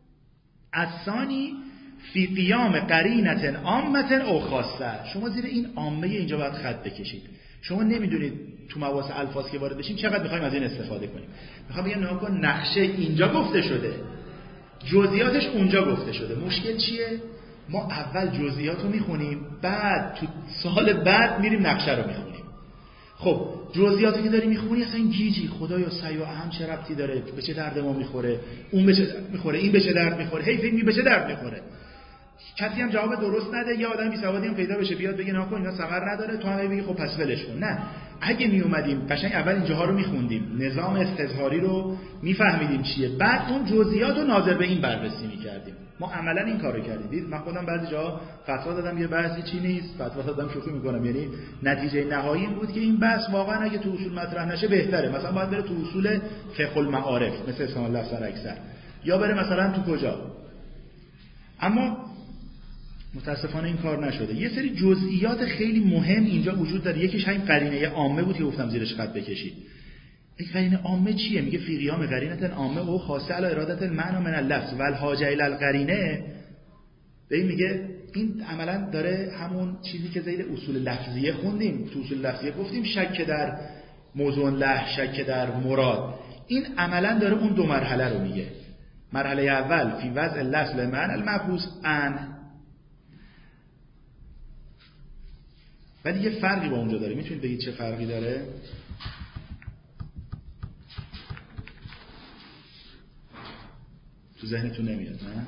الثانی فی قیام قرینه عامه او خاصه. شما زیر این عامه اینجا باید خط بکشید. شما نمیدونید تو مباحث الفاظ که وارد بشیم چقدر میخوایم از این استفاده کنیم. میخوام بگم نگاه کن نقشه اینجا گفته شده، جزئیاتش اونجا گفته شده. مشکل چیه؟ ما اول جزئیات رو میخونیم، بعد تو سال بعد میریم نقشه رو میخونیم. خب جزئیاتی که داری میخونی اصلا گیجی، خدایا سعی و اهم چه ربطی داره، به چه درد ما میخوره، اون به چه درد میخوره، این به چه درد میخوره، هی فکر می به چه درد میخوره. کسی هم جواب درست نده، یا آدم بی سوادی هم پیدا بشه بیاد بگه ناکن اینا ثمر نداره، تو هم بگی خب پس ولش کن. نه، اگه می اومدیم قشنگ اول اینجاها رو میخوندیم، نظام استظهاری رو میفهمیدیم چیه، بعد اون جزئیات رو ناظر به این بررسی میکردیم. ما عملا این کارو کردیم. دید من خودم بعضی جاها فتوا دادم یه بحثی چی نیست، فتوا دادم شوخی میکنم، یعنی نتیجه نهایی این بود که این بحث واقعا اگه تو اصول مطرح نشه بهتره. مثلا باید بره تو اصول فقه المعارف مثل اسم الله سر اکثر، یا بره مثلا تو کجا. اما متاسفانه این کار نشده. یه سری جزئیات خیلی مهم اینجا وجود داره. یکیش همین قرینه عامه بود که گفتم زیرش خط بکشید. این قرینه عامه چیه؟ میگه فی قیام قرینه عامه او خاصه علی اراده المعنی من اللفظ و الحاجه الی القرینه. ببین میگه این عملا داره همون چیزی که زیر اصول لفظیه خوندیم، تو اصول لفظیه گفتیم شک در موضوع له، شک در مراد، این عملا داره اون دو مرحله رو میگه. مرحله اول فی وضع اللفظ لمعنی المبحوث عن، ولی یه فرقی با اونجا داره. میتونید بگید چه فرقی داره؟ تو ذهنتون نمیاد نه؟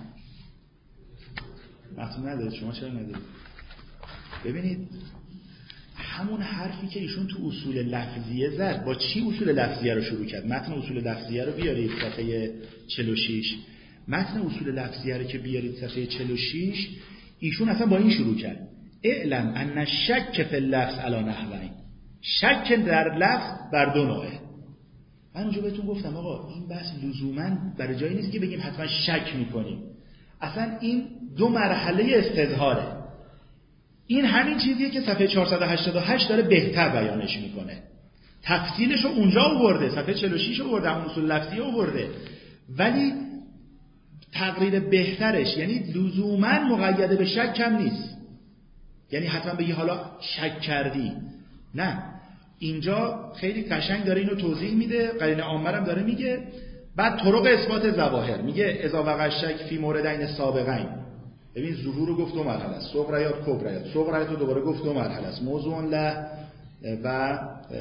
مطمئن ندارید شما؟ چرا ندارید؟ ببینید همون حرفی که ایشون تو اصول لفظیه زد، با چی اصول لفظیه رو شروع کرد؟ متن اصول لفظیه رو بیارید صفحه چهل و شش. متن اصول لفظیه رو که بیارید صفحه چهل و شش، ایشون اصلا با این شروع کرد: اعلم ان الشک فی اللفظ علی نحوین. شک در لفظ بر دو نوعه. من اونجا بهتون گفتم آقا این بحث لزوما برای جایی نیست که بگیم حتما شک میکنیم، اصلا این دو مرحله استظهاره. این همین چیزیه که صفحه چهارصد و هشتاد و هشت داره بهتر بیانش میکنه. تفصیلش رو اونجا آورده، صفحه چهل و شش آورده، همون اصول لفظی آورده، ولی تقریر بهترش یعنی لزوما مقید به شک هم نیست. یعنی حتما بگی حالا شک کردی، نه، اینجا خیلی قشنگ داره اینو توضیح میده، قرینه عامه هم داره میگه. بعد طرق اثبات ظواهر میگه اذا وقع شک فی موردین سابقین. ببین ظهور رو گفت دو مرحله است، صغریات کبریات. صغریات رو دوباره گفت دو مرحله است، موضوع له و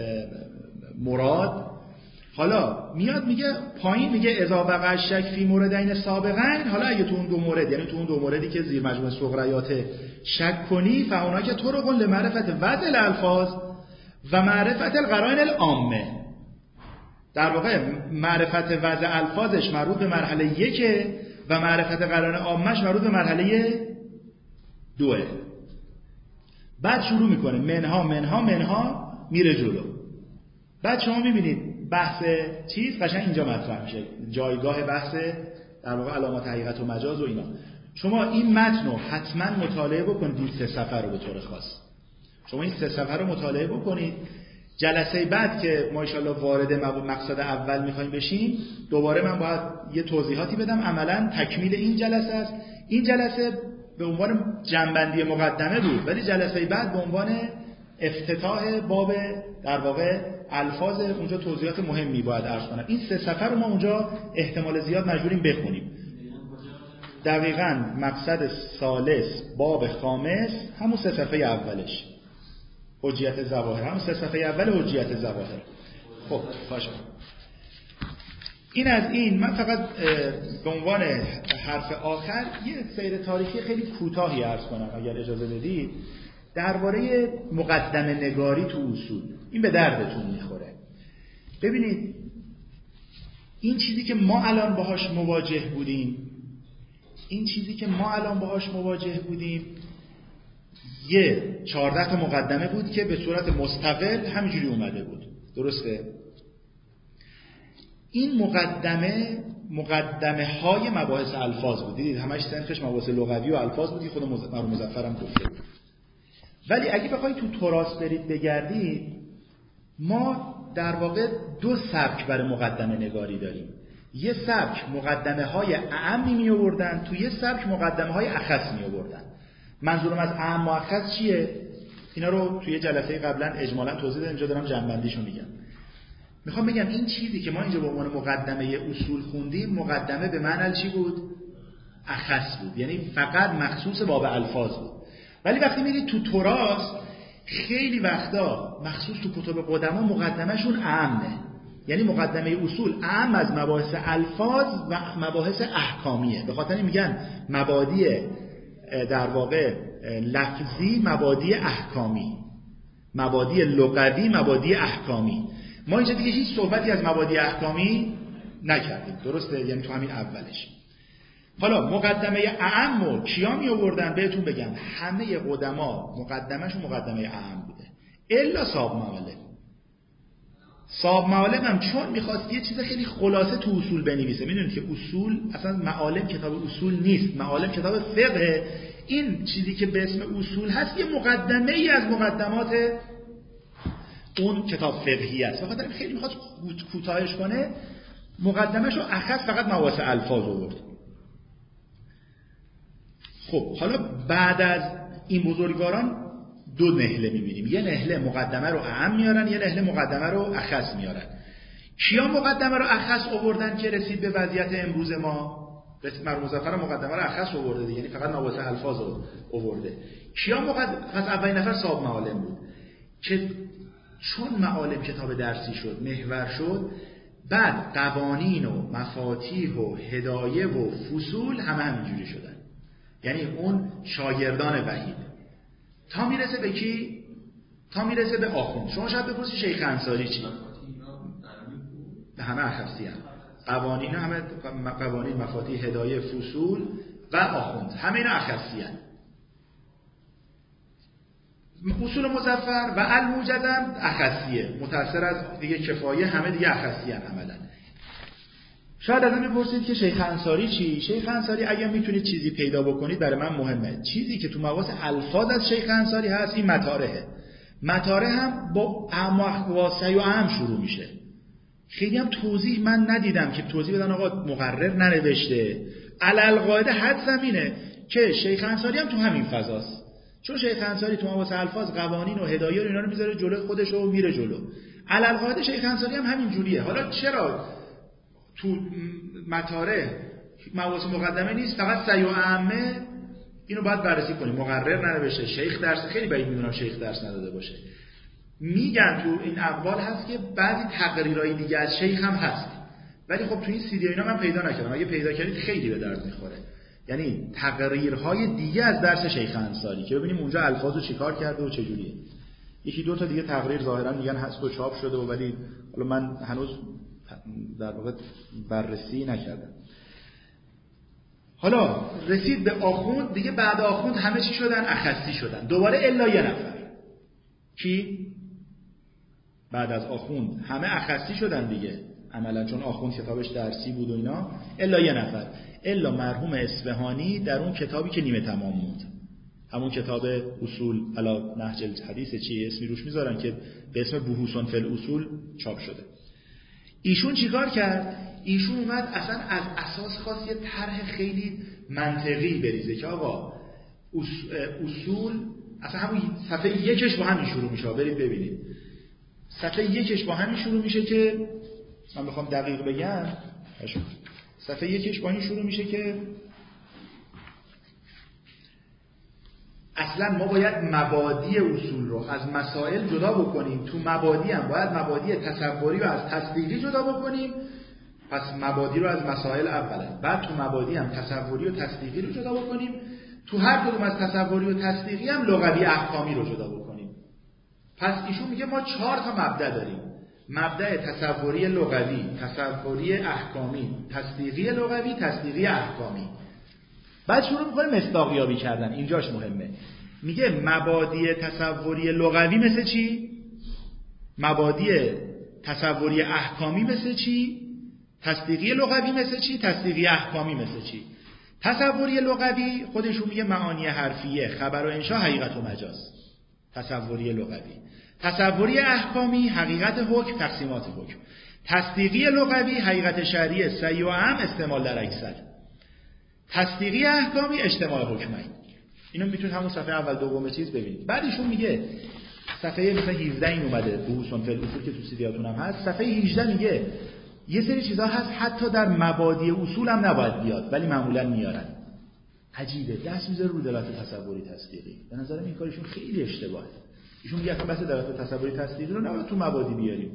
مراد. حالا میاد میگه پایین، میگه اذا وقع شک فی موردین سابقین. حالا اگه تو اون دو مورد، یعنی تو اون دو موردی که زیر مجموعه صغریات شک کنی، فاونا که طرق لمعرفت وضع الالفاظ و معرفت القرائن العامه. در واقع معرفت وضع الفاظش مربوط به مرحله یکه و معرفت قرائن عامش مربوط به مرحله دوه. بعد شروع میکنه منها منها منها میره جلو. بعد شما میبینید بحث چیز قشنگ اینجا مطرح میشه، جایگاه بحث در واقع علامات حقیقت و مجاز و اینا. شما این متن رو حتما مطالعه بکنید، این سه صفحه رو به طور خاص شما این سه صفحه رو مطالعه بکنید. جلسه بعد که ما ان شاءالله وارد مقصد اول میخوایم بشیم، دوباره من باید یه توضیحاتی بدم. عملا تکمیل این جلسه است. این جلسه به عنوان جنبندی مقدمه بود، ولی جلسه بعد به عنوان افتتاح باب در واقع الفاظ، اونجا توضیحات مهمی باید عرض کنم. این سه صفحه رو ما اونجا احتمال زیاد مجبوریم بخونیم. دقیقاً مقصد ثالث باب خامس همون سه صفحه اولش، حجیت ظواهر، همون سه صفحه اول حجیت ظواهر. خب باشه، این از این. من فقط به عنوان حرف آخر یه سیر تاریخی خیلی کوتاهی عرض کنم اگر اجازه بدید، درباره مقدمه نگاری تو اصول. این به دردتون میخوره. ببینید این چیزی که ما الان باهاش مواجه بودیم این چیزی که ما الان باهاش مواجه بودیم یه چهارده تا مقدمه بود که به صورت مستقل همینجوری اومده بود، درسته؟ این مقدمه مقدمه های مباحث الفاظ بود. دیدید همش سنخش مباحث لغوی و الفاظ بود که خود مرحوم مظفر هم گفته بود. ولی اگه بخواید تو تراث برید بگردید، ما در واقع دو سبک برای مقدمه نگاری داریم. یه سبک مقدمه های اعمی می آوردن، تو یه سبک مقدمه های اخص می آوردن. منظورم از اعم و اخص چیه؟ اینا رو توی جلسه قبلا اجمالا توضیح دادم، اینجا دارم جنبندیشو میگم. میخوام بگم این چیزی که ما اینجا به عنوان مقدمه اصول خوندیم، مقدمه به معنی چی بود؟ اخص بود، یعنی فقط مخصوص باب الفاظ بود. ولی وقتی میرید تو تراث، خیلی وقتا مخصوص تو کتب قدما مقدمهشون اعمه، یعنی مقدمه اصول اعم از مباحث الفاظ و مباحث احکامیه. به خاطر میگن مبادی در واقع لفظی مبادی احکامی، مبادی لغوی مبادی احکامی. ما اینجا دیگه هیچ صحبتی از مبادی احکامی نکردیم، درسته؟ یعنی تو همین اولش. حالا مقدمه اعم رو کیا می آوردن؟ بهتون بگم همه قدما مقدمهشون مقدمه اعم بوده الا صاحب معالم. صاحب معالم هم چون میخواست یه چیز خیلی خلاصه تو اصول بنویسه. میدونید که اصول اصلا معالم کتاب اصول نیست، معالم کتاب فقه. این چیزی که به اسم اصول هست یه مقدمه ای از مقدمات اون کتاب فقهی است. بخاطر خیلی میخواد کوتاهش کنه، مقدمه‌شو اخص فقط مباحث الفاظ آورد. خب حالا بعد از این بزرگواران دو نهله میبینیم، یه نهله مقدمه رو اعم میارن، یه نهله مقدمه رو اخص میارن. کیا مقدمه رو اخص آوردن که رسید به وضعیت امروز ما؟ مرحوم مظفر مقدمه رو اخص آورده دیگه، یعنی فقط مباحث الفاظ رو آورده. کیا مقدمه؟ پس اولین نفر صاحب معالم بود که چون معالم کتاب درسی شد، محور شد، بعد قوانین و مفاتیح و هدایه و فصول همه همینجوری شدن. یعنی اون شاگردان وحید تا میرسه به کی؟ تا میرسه به آخوند. شما شاید بپرسی شیخ انصاری چی؟ همه اخصی هم. قوانین همه قوانین، مفاتیح، هدایه، فصول و آخوند همه اینا اخصی هم. اصول مظفر و الموجدم اخصیه، متأثر از دیگه کفایه، همه دیگه اخصی هم عملا. شاید ازم بپرسید که شیخ انصاری چی؟ شیخ انصاری اگه میتونید چیزی پیدا بکنید برای من مهمه. چیزی که تو مباحث الفاظ از شیخ انصاری هست این مطارحه. مطارح هم با اعمق واسع و اعم شروع میشه. خیلی هم توضیح من ندیدم که توضیح بدن آقا مقرر ننوشته. علل قاعده حد زمینه که شیخ انصاری هم تو همین فضاست. چون شیخ انصاری تو مباحث الفاظ قوانین و هدایه و اینا رو میذاره جلو خودش و میره جلو. علل قاعده شیخ انصاری هم همین جوریه. حالا چرا تو مطارح مباحث مقدمه نیست، فقط سعی و عامه؟ اینو باید بررسی کنیم. مقرر ننوشته، شیخ درس، خیلی بعید میدونم شیخ درس نداده باشه. میگن تو این اقوال هست که بعضی تقریرهای دیگه از شیخ هم هست، ولی خب تو این سی دی اینا من پیدا نکردم. اگه پیدا کردید خیلی به درد میخوره. یعنی تقریرهای دیگه از درس شیخ انصاری که ببینیم اونجا الفاظو چیکار کرده و چجوریه. یکی دو تا دیگه تقریر ظاهرا میگن هست و چاپ شده و ولی حالا من هنوز در واقع بررسی نکردم. حالا رسید به آخوند دیگه. بعد آخوند همه چی شدن؟ اخصی شدن دوباره الا یه نفر. کی؟ بعد از آخوند همه اخصی شدن دیگه عملا، چون آخوند کتابش درسی بود و اینا. الا یه نفر، الا مرحوم اصفهانی در اون کتابی که نیمه تمام موند، همون کتاب اصول علی نهج الحدیث چی اسمی روش میذارن که به اسم بحوث فی الاصول چاپ شده. ایشون چیکار کرد؟ ایشون اومد اصلا از اساس خاص یه طرح خیلی منطقی بریزه که آقا اصول اصلا همون صفحه یکش با همین شروع میشه. برید ببینید صفحه یکش با همین شروع میشه که من بخوام دقیق بگم، صفحه یکش با این شروع میشه که اصلا ما باید مبادی اصول رو از مسائل جدا بکنیم. تو مبادی هم باید مبادی تصوری رو از تصدیقی جدا بکنیم. پس مبادی رو از مسائل اولا، بعد تو مبادی هم تصوری و تصدیقی رو جدا بکنیم. تو هر کدوم از تصوری و تصدیقی هم لغوی احکامی رو جدا بکنیم. پس ایشون میگه ما چهار تا مبدأ داریم: مبدأ تصوری لغوی، تصوری احکامی، تصدیقی لغوی، تصدیقی احکامی. بعد شروع میکنه مصداقیابی کردن. اینجاش مهمه. میگه مبادی تصوری لغوی مثل چی؟ مبادی تصوری احکامی مثل چی؟ تصدیقی لغوی مثل چی؟ تصدیقی احکامی مثل چی؟ تصوری لغوی خودشون میگه معانی حرفیه، خبر و انشا، حقیقت و مجاز. تصوری لغوی. تصوری احکامی حقیقت حکم، تقسیمات حکم. تصدیقی لغوی حقیقت شرعی، سعی و عام، استعمال در اکثر. تصدیقی احکامی اجتماع حکمین. اینو میتونید همون صفحه اول دوم چیز ببینید. بعدشون میگه صفحه مثلا هفده این اومده بحوث فی الاصول که تو سیدیاتون هم هست. صفحه هجده میگه یه سری چیزا هست حتی در مبادی اصول هم نباید بیاد ولی معمولا میارن. عجیبه. دست میذاره رو دلالت تصوری تصدیقی. به نظرم این کارشون خیلی اشتباهه. ایشون میگه اصلا بحث دلالت تصوری تصدیقی رو نباید تو مبادی بیاریم.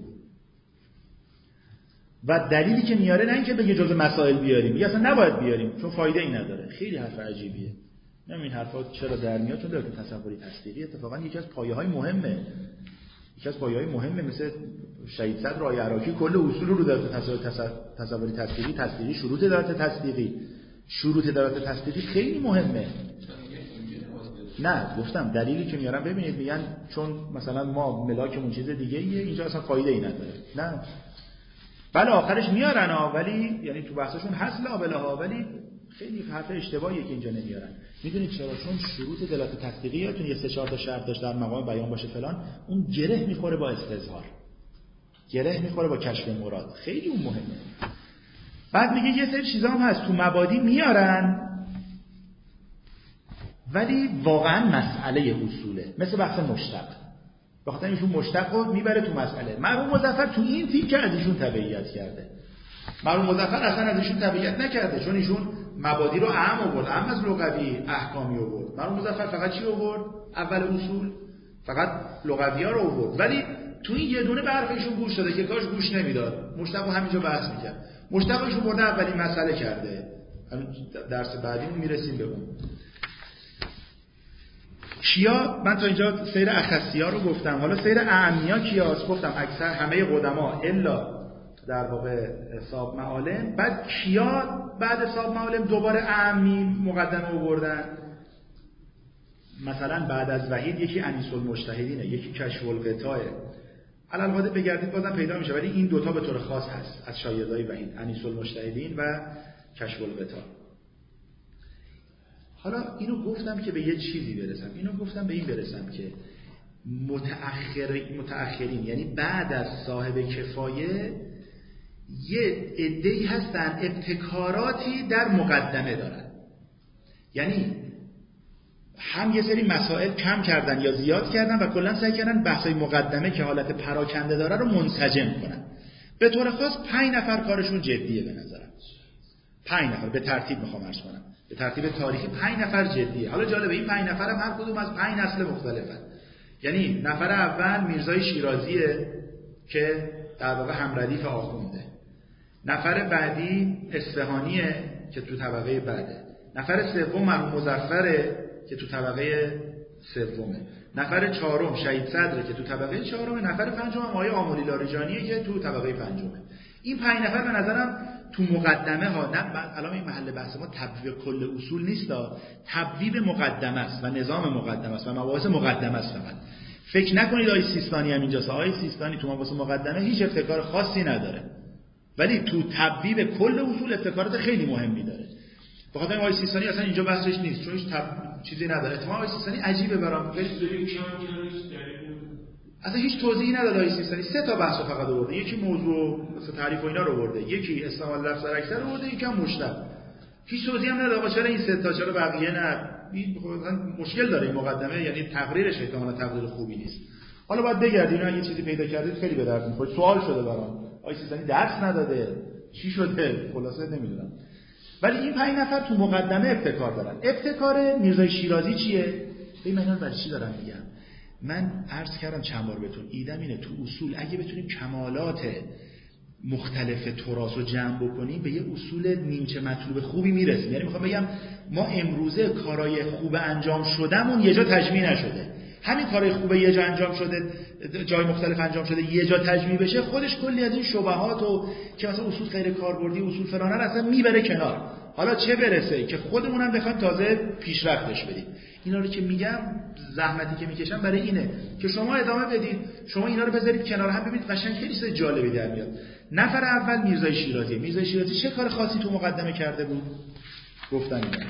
و دلیلی که میاره نه اینکه بگه جزء مسائل بیاریم، میگه اصلا نباید بیاریم چون فایده ای نداره. خیلی حرف عجیبیه. نمیدونم این حرفا چرا در میاد، چون دلالت تصوری تصدیقی اتفاقا یکی از پایه‌های مهمه. یکی از پایه‌های مهمه مثل شهید صدر رای عراقی کل اصول رو دلالت تصوری تصدیقی، تصدیقی، شروط دلالت تصدیقی، شروط دلالت تصدیقی خیلی مهمه. نه گفتم دلیلی که میارن ببینید میگن چون مثلا ما ملاکمون چیز دیگه ایه اینجا اصلا فایده ای نداره. نه بله آخرش میارن ها، ولی یعنی تو بحثشون هست لابله ها، ولی خیلی حرف اشتباهیه که اینجا نمیارن. میدونید چرا؟ چون شروط دلالت تصدیقی یاتون یه سه چهار تا شرط داشت در مقام بیان باشه فلان، اون گره میخوره با استظهار، گره میخوره با کشف مراد. خیلی اون مهمه. بعد میگه یه سری چیزا هم هست تو مبادی میارن ولی واقعا مسئله اصوله، مثل بحث مشتق. بخاطر ایشون مشتق رو میبره تو مسئله. مرحوم مظفر تو این تیکه از ایشون تبعیت کرده. مرحوم مظفر اصلا از ایشون تبعیت نکرده، چون ایشون مبادی رو اهم آورد، اهم از لغوی احکامی آورد. مرحوم مظفر فقط چی آورد؟ اول اصول فقط لغوی‌ها رو آورد، ولی تو این یه دونه به حرف ایشون گوش داده که کاش گوش نمیداد. مشتق رو همینجا بحث میکرد. مشتق ایشون برده اولین مسئله کرده. همین درس بعدیمون میرسیم به اون. کیا؟ من تا اینجا سیر اخصی‌ها رو گفتم. حالا سیر اعمی‌ها کیاست؟ گفتم اکثر همه قدما الا در واقع صاحب معالم. بعد کیا بعد صاحب معالم دوباره اعمی مقدمه آوردن؟ مثلا بعد از وحید یکی انیس المجتهدینه، یکی کشف القطاعه. علل حاضر بگردید بازم پیدا میشه، ولی این دوتا به طور خاص هست از شاگردای وحید، انیس المجتهدین و کشف القطاع. حالا اینو گفتم که به یه چیزی برسم، اینو گفتم به این برسم که متأخر متأخرین یعنی بعد از صاحب کفایه یه عده‌ای هستن ابتکاراتی در مقدمه دارن، یعنی هم یه سری مسائل کم کردن یا زیاد کردن و کلا سعی کردن بحثای مقدمه که حالت پراکنده داره رو منسجم کنن. به طور خاص پنج نفر کارشون جدیه به نظرم. پنج نفر به ترتیب میخوام عرض کنم. به ترتیب تاریخی پنج نفر جدیه. حالا جالبه این پنج نفر هم هر کدوم از پنج نسل مختلفن. یعنی نفر اول میرزای شیرازیه که در واقع همردیف آخونده. نفر بعدی اصفهانیه که تو طبقه بعده. نفر سوم مرحوم مظفره که تو طبقه سومه. نفر چهارم شهید صدره که تو طبقه چهارمه. نفر پنجم هم آقای آملی لاریجانیه که تو طبقه پنجمه. این پنج نفر به نظرم تو مقدمه ها، نه الان این محل بحث ما تبویب کل اصول نیست، تبویب مقدمه است و نظام مقدمه است و مباحث مقدمه است. فقط فکر نکنید آقای سیستانی هم اینجاست. آقای سیستانی تو مباحث مقدمه هیچ ابتکار خاصی نداره، ولی تو تبویب کل اصول ابتکارات خیلی مهمی داره. بخاطر آقای سیستانی اصلا اینجا بحثش نیست، چون هیچ تب... چیزی نداره. اتفاقا آقای سیستانی عجیبه برام، اصلا هیچ توضیحی نداره. آقای سیستانی سه تا بحثو فقط آورده، یکی موضوع مثلا تعریف و اینا رو آورده، یکی استعمال لفظ اکثر رو آورده، یکی هم مشتق. هیچ توضیحی هم نداره آقا چرا این سه تا، چرا بقیه نه. این مشکل داره این مقدمه، یعنی تقریرش احتمالاً تقریر خوبی نیست. حالا باید بگردید اگه چیزی پیدا کردید خیلی به درد می‌خوره. سوال شده برام آقای سیستانی درس نداده چی شده، خلاصه نمیدونم. ولی این پنج نفر تو مقدمه ابتکار دارن. ابتکار میرزای شیرازی چیه؟ این من برای چی دارم میگم؟ من عرض کردم چند بار بهتون، ایدم اینه تو اصول اگه بتونیم کمالات مختلف تراث رو جمع بکنیم به یه اصول نیمچه مطلوب خوبی میرسیم. یعنی میخوام بگم ما امروزه کارهای خوب انجام شدهمون یه جا تجمیع نشده. همین کارهای خوب یه جا انجام شده، جای مختلف انجام شده، یه جا تجمیع بشه، خودش کلی از این شبهات و که مثلا اصول غیر کاربردی، اصول فلانه رو اصلا میبره کنار. حالا چه برسه که خودمون هم بخوایم تازه پیشرفتش بدیم. اینا رو که میگم زحمتی که میکشم برای اینه که شما ادامه بدید، شما اینا رو بذارید کنار هم ببینید قشنگ خیلی چیز جالبی در میاد. نفر اول میرزای شیرازی. میرزای شیرازی چه کار خاصی تو مقدمه کرده بود؟ گفتن اینا.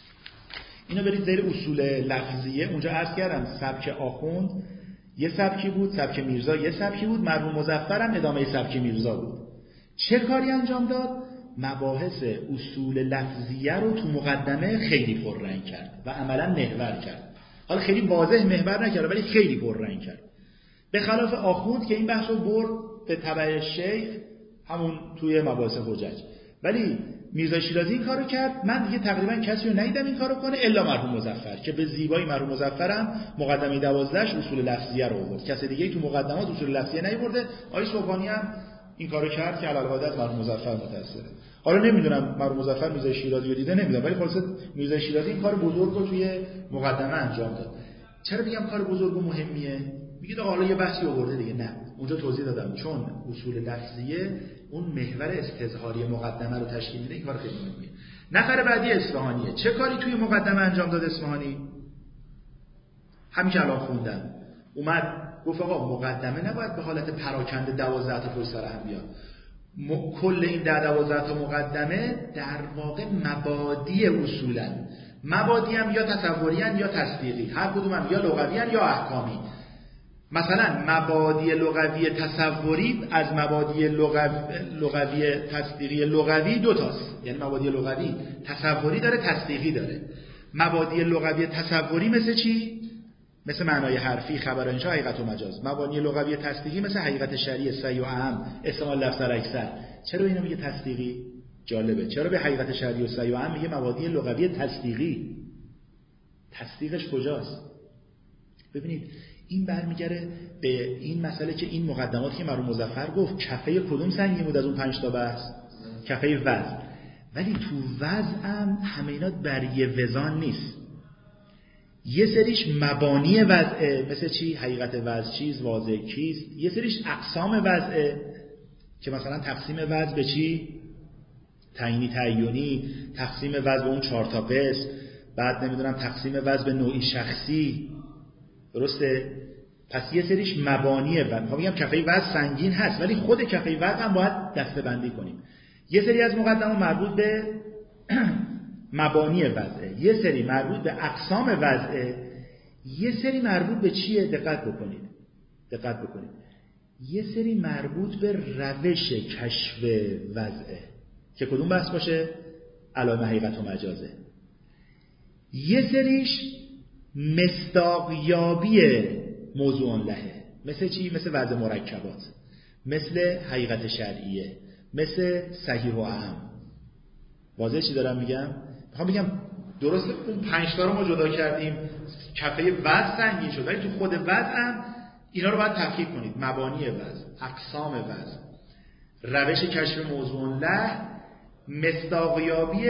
اینو برید زیر اصول لفظیه، اونجا عرض کردم سبک آخوند یه سبکی بود، سبک میرزا یه سبکی بود، مرحوم مظفر هم ادامه سبک میرزا بود. چه کاری انجام داد؟ مباحث اصول لفظیه رو تو مقدمه خیلی پررنگ کرد و عملا محور کرد. حالا خیلی واضح محور نکرد ولی خیلی پررنگ کرد. به خلاف آخوند که این بحث رو برد به تبع شیخ، همون توی مباحث حجج. ولی میرزا شیرازی این کارو کرد. من دیگه تقریبا کسی رو ندیدم این کارو کنه الا مرحوم مظفر که به زیبایی مرحوم مظفر هم مقدمه دوازدهش اصول لفظیه رو آورد. کسی دیگه تو مقدمات اصول لفظیه نیورده. آقای صبحانی هم این کارو کرد که علاوه بر مرحوم مظفر متأثره. حالا نمیدونم مرحوم مظفر میرزا شیرازی رو دیده نمیدونم، ولی خلاص میرزا شیرازی این کار بزرگ رو توی مقدمه انجام داد. چرا میگم کار بزرگ و مهمیه؟ میگید آقا حالا یه بحثی آورده دیگه. نه، اونجا توضیح دادم چون اصول لفظیه اون محور استظهاری مقدمه رو تشکیل میده. این کار خیلی مهمه. نفر بعدی اصفهانیه. چه کاری توی مقدمه انجام داد اصفهانی؟ همین که الان خوندم. اومد گفت آقا مقدمه نباید به حالت پراکنده دوازده تا پشت سر هم بیاد. م... کل این ده دوازده تا مقدمه در واقع مبادی اصولن. مبادی هم یا تصوری هن یا تصدیقی، هر کدوم هم یا لغوی هن یا احکامی. مثلا مبادی لغوی تصوری از مبادی لغوی, لغوی تصدیقی لغوی دو تاست. یعنی مبادی لغوی تصوری داره، تصدیقی داره. مبادی لغوی تصوری مثل چی؟ مثل معنای حرفی، خبر انشا، حقیقت و مجاز. مبانی لغوی تصدیقی مثل حقیقت شرعی، صحیح و اهم، استعمال لفظ اکثر. چرا اینو میگه تصدیقی؟ جالبه. چرا به حقیقت شرعی و صحیح و اهم میگه مبادی لغوی تصدیقی؟ تصدیقش کجاست؟ ببینید این برمیگره به این مسئله که این مقدماتی که مرحوم مظفر گفت کفه کدوم سنگین بود از اون پنج تا بحث؟ کفه وزن. ولی تو وزن هم همه اینا بر یه وزان نیست. یه سریش مبانی وضعه مثل چی؟ حقیقت وضع چیز، واضح کیست. یه سریش اقسام وضعه که مثلا تقسیم وضع به چی؟ تعیینی تعیینی، تقسیم وضع به اون چهار تا قسم، بعد نمیدونم تقسیم وضع به نوعی شخصی. درسته؟ پس یه سریش مبانی وضع. میخوام بگم کفه وضع سنگین هست ولی خود کفه وضع هم باید دسته‌بندی کنیم. یه سری از مقدمات مربوط به مبانی وضعه، یه سری مربوط به اقسام وضعه، یه سری مربوط به چیه؟ دقت بکنید دقت بکنید یه سری مربوط به روش کشف وضعه که کدوم بحث باشه؟ علائم حقیقت و مجازه. یه سریش مصداقیابی موضوع لهه مثل چی؟ مثل وضع مرکبات، مثل حقیقت شرعیه، مثل صحیح و اهم. واضحه چی دارم میگم؟ میخوام بگم درسته اون پنج تا رو ما جدا کردیم، کفه وضع سنگین شد ولی تو خود وضع هم اینا رو باید تفکیک کنید. مبانی وضع، اقسام وضع، روش کشف موضوع له، مصداقیابی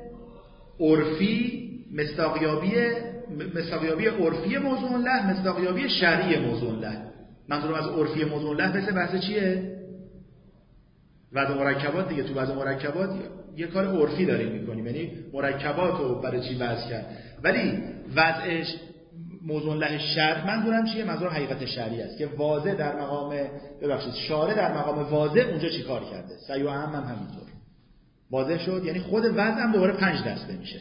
عرفی، مصداقیابی مصداقیابی عرفی موضوع له، مصداقیابی شرعی موضوع له. منظورم از عرفی موضوع له مثل بحث چیه؟ وضع مرکبات دیگه. تو وضع مرکبات یه کار عرفی داریم میکنیم، یعنی مرکبات رو برای چی وضع کرد. ولی وضعش موضوع له شرع منظورم چیه؟ منظورم حقیقت شرعی است که واضح در مقام ببخشید شارع در مقام واضح اونجا چی کار کرده. صحیح و اهم هم همینطور واضح شد. یعنی خود وضع هم دوباره پنج دسته میشه.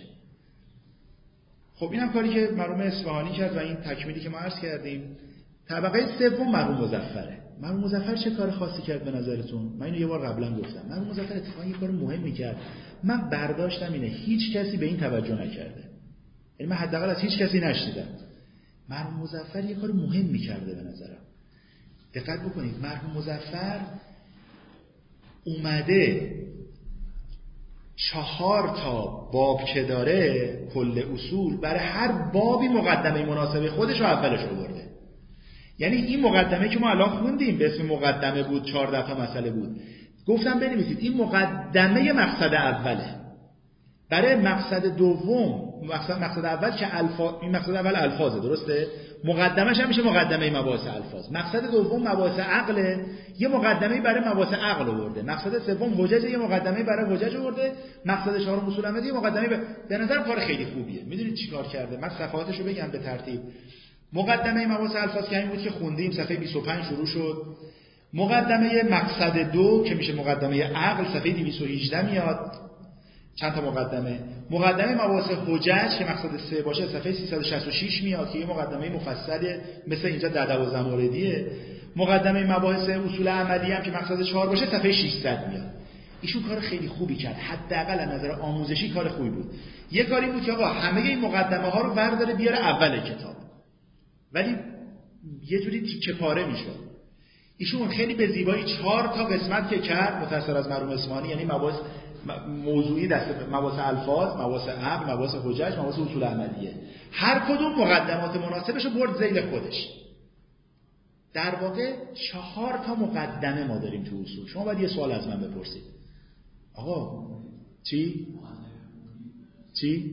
خب این هم کاری که مرحوم اصفهانی کرد و این تکمیلی که ما عرض کردیم. طبقه سوم مرحوم مظفره. مرحوم مظفر چه کار خاصی کرد به نظرتون؟ من اینو یه بار قبلا گفتم. مرحوم مظفر اتفاقا یه کار مهمی کرد. من برداشتم اینه هیچ کسی به این توجه نکرده. یعنی من حداقل از هیچ کسی نشنیدم. مرحوم مظفر یه کار مهمی کرده به نظرم. دقت بکنید مرحوم مظفر اومده چهار تا باب که داره کل اصول برای هر بابی مقدمه مناسبه خودش رو اولش آورده. یعنی این مقدمه که ما الان خوندیم به اسم مقدمه بود، چهارده تا مسئله بود. گفتم بنویسید این مقدمه مقصد اوله. برای مقصد دوم مقصد مقصد اول که الفاظ، این مقصد اول الفاظه، درسته؟ مقدمش هم میشه مقدمه مباحث الفاظ. مقصد دوم مباحث عقل، یه مقدمه برای مباحث عقل آورده. مقصد سوم حجج، یه مقدمه برای حجج آورده. مقصد چهارم اصول عملی، یه مقدمه ب... به نظر کار خیلی خوبیه. میدونید چیکار کرده؟ من صفحاتشو بگم به ترتیب. مقدمه مباحث الفاظ که این بود که خوندیم، صفحه بیست و پنج شروع شد. مقدمه مقصد دو که میشه مقدمه عقل، صفحه دویست و هجده میاد. چند تا مقدمه. مقدمه مباحث حجج که مقصد سه باشه صفحه سیصد و شصت و شش میاد که یه مقدمه مفصله مثل اینجا در دوازده موردیه. مقدمه مباحث اصول عملی هم که مقصد چهار باشه صفحه ششصد میاد. ایشون کار خیلی خوبی کرد. حداقل از نظر آموزشی کار خوبی بود. یه کاری بود که آقا همه این مقدمه ها رو برداره بیاره اول کتاب. ولی یه جوری تیکه پاره میشد. ایشون خیلی به زیبایی چهار تا قسمت که کرد متأثر از مرحوم اصفهانی، یعنی مباحث موضوعی دسته، مباحث الفاظ، مباحث عقل، مباحث حجج، مباحث اصول عملیه. هر کدوم مقدمات مناسبش رو برد ذیل خودش. در واقع چهار تا مقدمه ما داریم تو اصول. شما باید یه سوال از من بپرسید. آقا چی؟ چی؟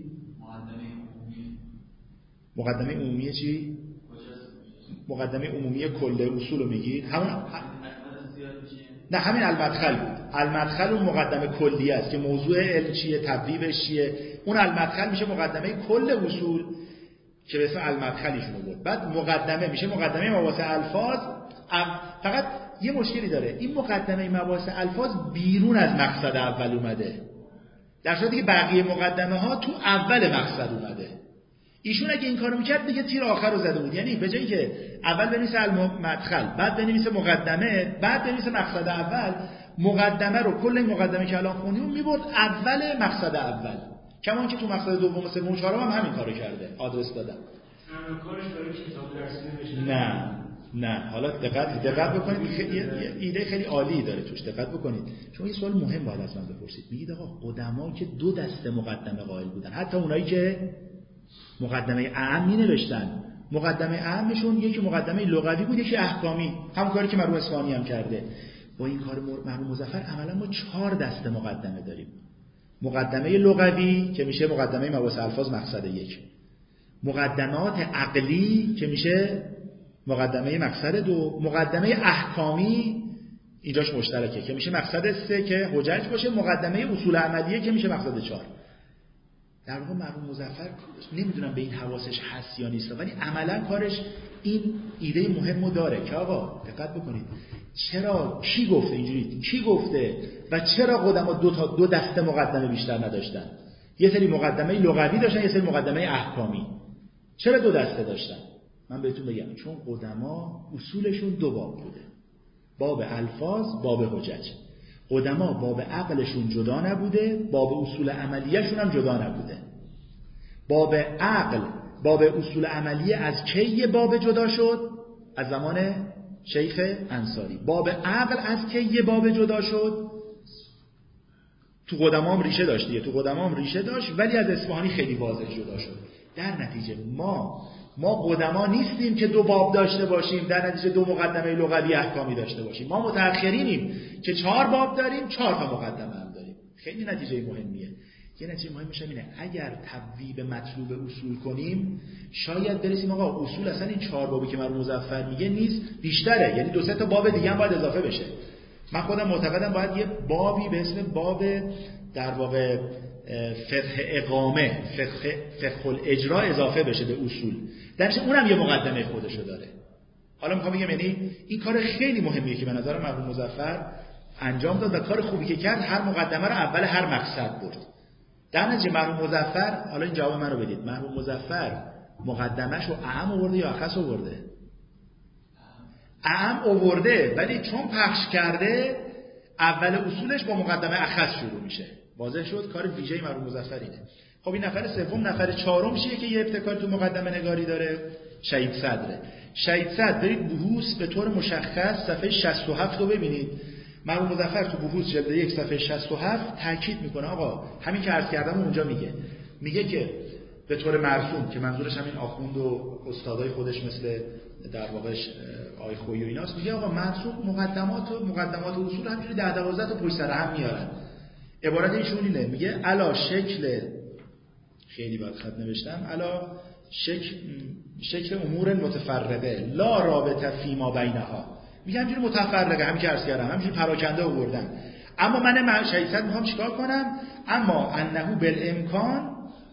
مقدمه عمومی چی؟ مقدمه عمومی کل اصول رو میگید؟ همون نه همین المدخل بود. المدخل اون مقدمه کلی است که موضوع علم چیه، تبویبش چیه. اون المدخل میشه مقدمه کل اصول که به اسم المدخلیشون بود. بعد مقدمه میشه مقدمه مباحث الفاظ. فقط یه مشکلی داره، این مقدمه مباحث الفاظ بیرون از مقصد اول اومده، در صورتی که بقیه مقدمه ها تو اول مقصد اومده. ایشون اگه این کارو میکرد دیگه تیر آخر رو زده بود. یعنی به جایی که اول بنویسه المدخل، بعد بنویسه مقدمه، بعد بنویسه مقصد اول، مقدمه رو کل این مقدمه که الان خوندیم میبرد اول مقصد اول. کما که تو مقصد دوم و سوم و چهارم هم همین کارو کرده، آدرس دادن. تنها کارش برای کتاب درسی نوشتن. نه نه حالا دقت دقت بکنید، یه ایده خیلی عالی داره توش، دقت بکنید. شما یه سوال مهم باید از من بپرسید. میگید آقا قدما که دو دسته مقدمه قائل بودن، حتی اونایی که مقدمه اعم می‌نوشتن، مقدمه اعمشون یکی مقدمه لغوی بود، یکی احکامی، همون کاری که مرحوم اصفهانی هم کرده. با این کار مرحوم مظفر عملا ما چهار دسته مقدمه داریم. مقدمه لغوی که میشه مقدمه مباحث الفاظ مقصد یک، مقدمات عقلی که میشه مقدمه مقصد دو، مقدمه احکامی اینجاش مشترکه که میشه مقصد سه که حجج باشه، مقدمه اصول عملیه که میشه مقصد چهار. در واقع مرحوم مظفر نمیدونم به این حواسش هست یا نیست، ولی عملا کارش این ایده مهمو داره که آقا دقت بکنید چرا کی گفته اینجوری، کی گفته و چرا قدما دو تا دو دسته مقدمه بیشتر نداشتن؟ یه سری مقدمه لغوی داشتن، یه سری مقدمه احکامی. چرا دو دسته داشتن؟ من بهتون بگم چون قدما اصولشون دو باب بوده، باب الفاظ، باب حجج. قدما باب عقلشون جدا نبوده، باب اصول عملیه‌شون هم جدا نبوده. باب عقل، باب اصول عملیه از کی باب جدا شد؟ از زمان شیخ انصاری. باب عقل از کی باب جدا شد؟ تو قدما هم ریشه داشت، تو قدما هم ریشه داشت ولی از اصفهانی خیلی واضح جدا شد. در نتیجه ما ما قدما نیستیم که دو باب داشته باشیم، در نتیجه دو مقدمه لغوی احکامی داشته باشیم. ما متأخرینیم که چهار باب داریم، چهار تا مقدمه هم داریم. خیلی نتیجه مهمیه. یه نتیجه مهمش اینه اگر تبویب مطلوب اصول کنیم شاید برسیم آقا اصول اصلا این چهار بابی که مرحوم مظفر میگه نیست، بیشتره، یعنی دو سه تا باب دیگه هم باید اضافه بشه. من خودم معتقدم باید یه بابی به اسم باب در واقع فقه اقامه، فقه فقه الاجرا اضافه بشه به اصول. درش اونم یه مقدمه خودشو داره. حالا میخوام بگم یعنی این کار خیلی مهمیه که به نظر مرحوم مظفر انجام داد و کار خوبی که کرد، هر مقدمه رو اول هر مقصد برد. در نتیجه مرحوم مظفر، حالا این جواب منو بدید، مرحوم مظفر مقدمه‌شو اعم آورده یا اخص آورده؟ اعم آورده، ولی چون پخش کرده اول اصولش با مقدمه اخص شروع میشه. واضح شد کار ویژه‌ای مرحوم مظفر اینه. خب این نفر سوم، نفر چهارم چیه که یه ابتکار تو مقدمه نگاری داره؟ شهید صدره. شهید صدر برید بحوث به طور مشخص صفحه شصت و هفت رو ببینید. مرحوم مظفر تو بحوث جلد یک صفحه شصت و هفت تاکید میکنه آقا همین که عرض کردم اونجا میگه میگه که به طور مرسوم، که منظورش همین آخوند و استادای خودش مثل در واقع آقای خویی و ایناست، میگه آقا مرسوم مقدمات و مقدمات و اصول همینجوری ده دوازده تا پشت سر هم میارن. عبارت ایشون اینه، میگه علا شکل، خیلی بد خط نوشتم، علا شکل شکل امور متفرقه لا رابطه فیما بینها. میگه همینجوری متفرقه، همین که عرض کردم همینجوری پراکنده آوردن. اما من شهید صدر میخوام چیکار کنم؟ اما انه بالامکان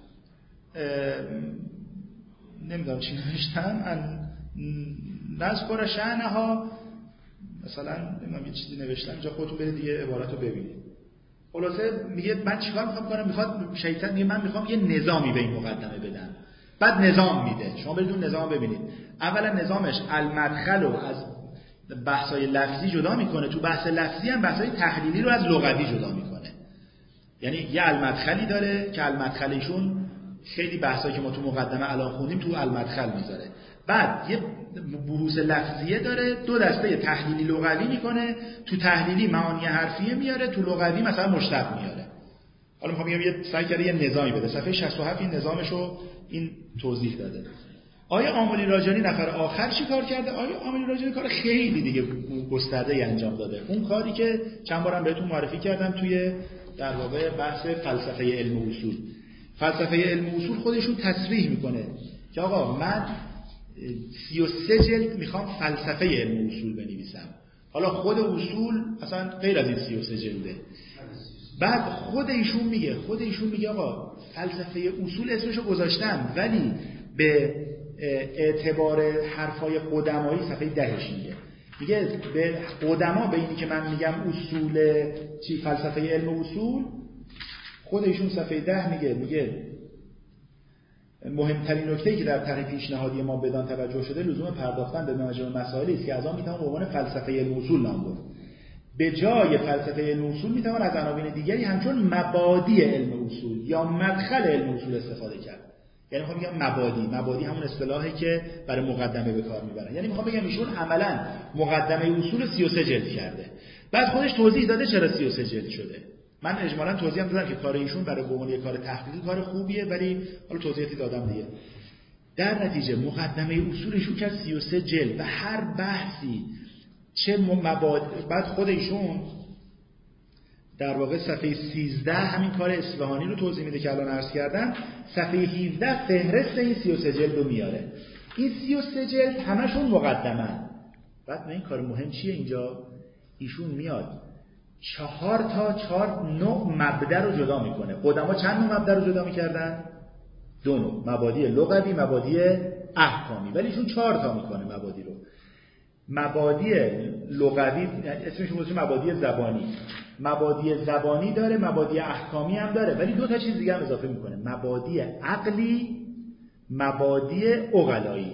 نمیدونم چی نوشتم، ان نذکر شأنها، مثلا نمیدونم یه چیزی نوشتم اینجا، خودتون برید دیگه عبارتو ببینید. خلاصه میگه من چیکار میخوام کنم؟ میخواد شهید صدر میگه من میخوام یه نظامی به این مقدمه بدم. بعد نظام میده، شما برید اون نظام ببینید. اولا نظامش المدخل رو از بحثای لفظی جدا میکنه، تو بحث لفظی هم بحثای تحلیلی رو از لغوی جدا میکنه. یعنی یه المدخلی داره که المدخلیشون خیلی بحثایی که ما تو مقدمه الان خوندیم تو المدخل میذاره. بعد یه بحوث لفظیه داره، دو دسته تحلیلی لغوی میکنه، تو تحلیلی معانی حرفیه میاره، تو لغوی مثلا مشتق میاره. حالا میخوام بگم یه سعی کرده یه نظامی بده. صفحه شصت و هفت این نظامشو این توضیح داده. آیا آملی راجانی نفر آخر چی کار کرده؟ آیا آملی راجانی کار خیلی دیگه گسترده‌ای انجام داده. اون کاری که چند بارم بهتون معرفی کردم توی در واقع بحث فلسفه علم و اصول. فلسفه علم و اصول خودشون تصریح میکنه که آقا من سی و سه جلد میخوام فلسفه علم و اصول بنویسم. حالا خود اصول اصلا غیر از این سی و سه جلده. بعد خود ایشون میگه خود ایشون میگه آقا فلسفه اصول اسمشو گذاشتم، ولی به اعتبار حرفای قدمایی صفحه دهش میگه میگه به قدما به اینی که من میگم اصول چی فلسفه علم و اصول، خود ایشون صفحه ده میگه میگه مهمترین نکته‌ای که در طرح پیشنهادی ما بدان توجه شده لزوم پرداختن به مجموع مسائلی است که از آن میتوان به عنوان فلسفه علم و اصول نام برد. به جای فلسفه علم اصول میتوان از عناوین دیگری همچون مبادی علم اصول یا مدخل علم اصول استفاده کرد. یعنی میخوام بگم مبادی، مبادی همون اصطلاحی که برای مقدمه به کار میبرن. یعنی میخوام بگم ایشون عملاً مقدمه اصول سی و سه جلد کرده. بعد خودش توضیح داده چرا سی و سه جلد شده. من اجمالاً توضیح هم دادم که کار ایشون برای به عنوان یک کار تحقیقی کار خوبیه، ولی حالا توضیحاتی دادم دیگه. در نتیجه مقدمه اصول ایشون کرد سی و سه جلد و هر بحثی چه مبادی. بعد خود ایشون در واقع صفحه سیزده همین کار اصفهانی رو توضیح میده که الان عرض کردم. صفحه هفده فهرست این سی و سه جلد رو میاره. این سی و سه جلد همشون مقدمه. بعد این کار مهم چیه اینجا؟ ایشون میاد چهار تا چهار نوع مبدا رو جدا میکنه. قدما چند نوع مبدا رو جدا میکردن؟ دو نوع، مبادی لغوی، مبادی احکامی. ولی ایشون چهار تا میکنه مبادی رو. مبادی لغوی اسمش میشه مبادی زبانی. مبادی زبانی داره، مبادی احکامی هم داره، ولی دو تا چیز دیگه هم اضافه میکنه: مبادی عقلی، مبادی عقلایی.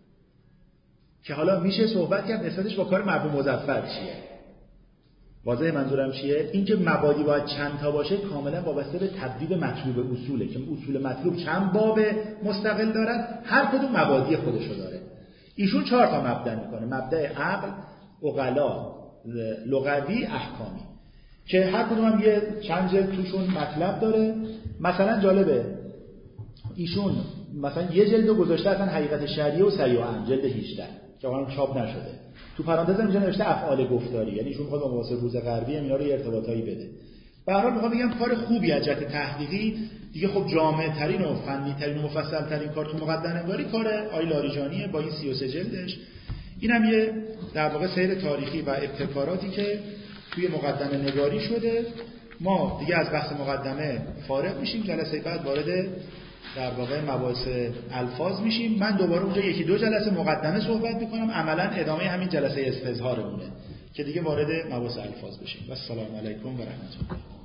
که حالا میشه صحبت کرد نسبتش با کار مرحوم مظفر چیه. واضح منظورم چیه؟ این که مبادی باید چند تا باشه کاملا وابسته به تبدیل مطلوب اصوله که اصول مطلوب چند باب مستقل دارن، هر کدوم مبادی خودشو داره. ایشون چهار تا مبدا میکنه: مبدا عقل، عقلا، لغوی، احکامی، که هر کدوم هم یه چند جلد توشون مطلب داره. مثلا جالبه ایشون مثلا یه جلدو گذاشته اصلا حقیقت شرعیه و صحیح و عام، جلد هجده که واقعا چاپ نشده. تو پرانتز اینجا نوشته افعال گفتاری، یعنی ایشون می‌خواد با واسه روز غربی اینا رو ارتباطایی بده. به هر حال می‌خوام بگم کار خوبی از جهت تحقیقی دیگه. خب جامع‌ترین و فنی‌ترین و مفصل‌ترین کار تو مقدمه‌نگاری کار آقای لاریجانیه با این سی و سه جلدش. اینم یه در واقع سیر تاریخی و ابتکاراتی که توی مقدمه نگاری شده. ما دیگه از بحث مقدمه فارغ میشیم، جلسه بعد وارد در واقع مباحث الفاظ میشیم. من دوباره اونجا یکی دو جلسه مقدمه صحبت میکنم، عملا ادامه همین جلسه استظهارمونه که دیگه وارد مباحث الفاظ بشیم. و السلام علیکم و رحمت الله.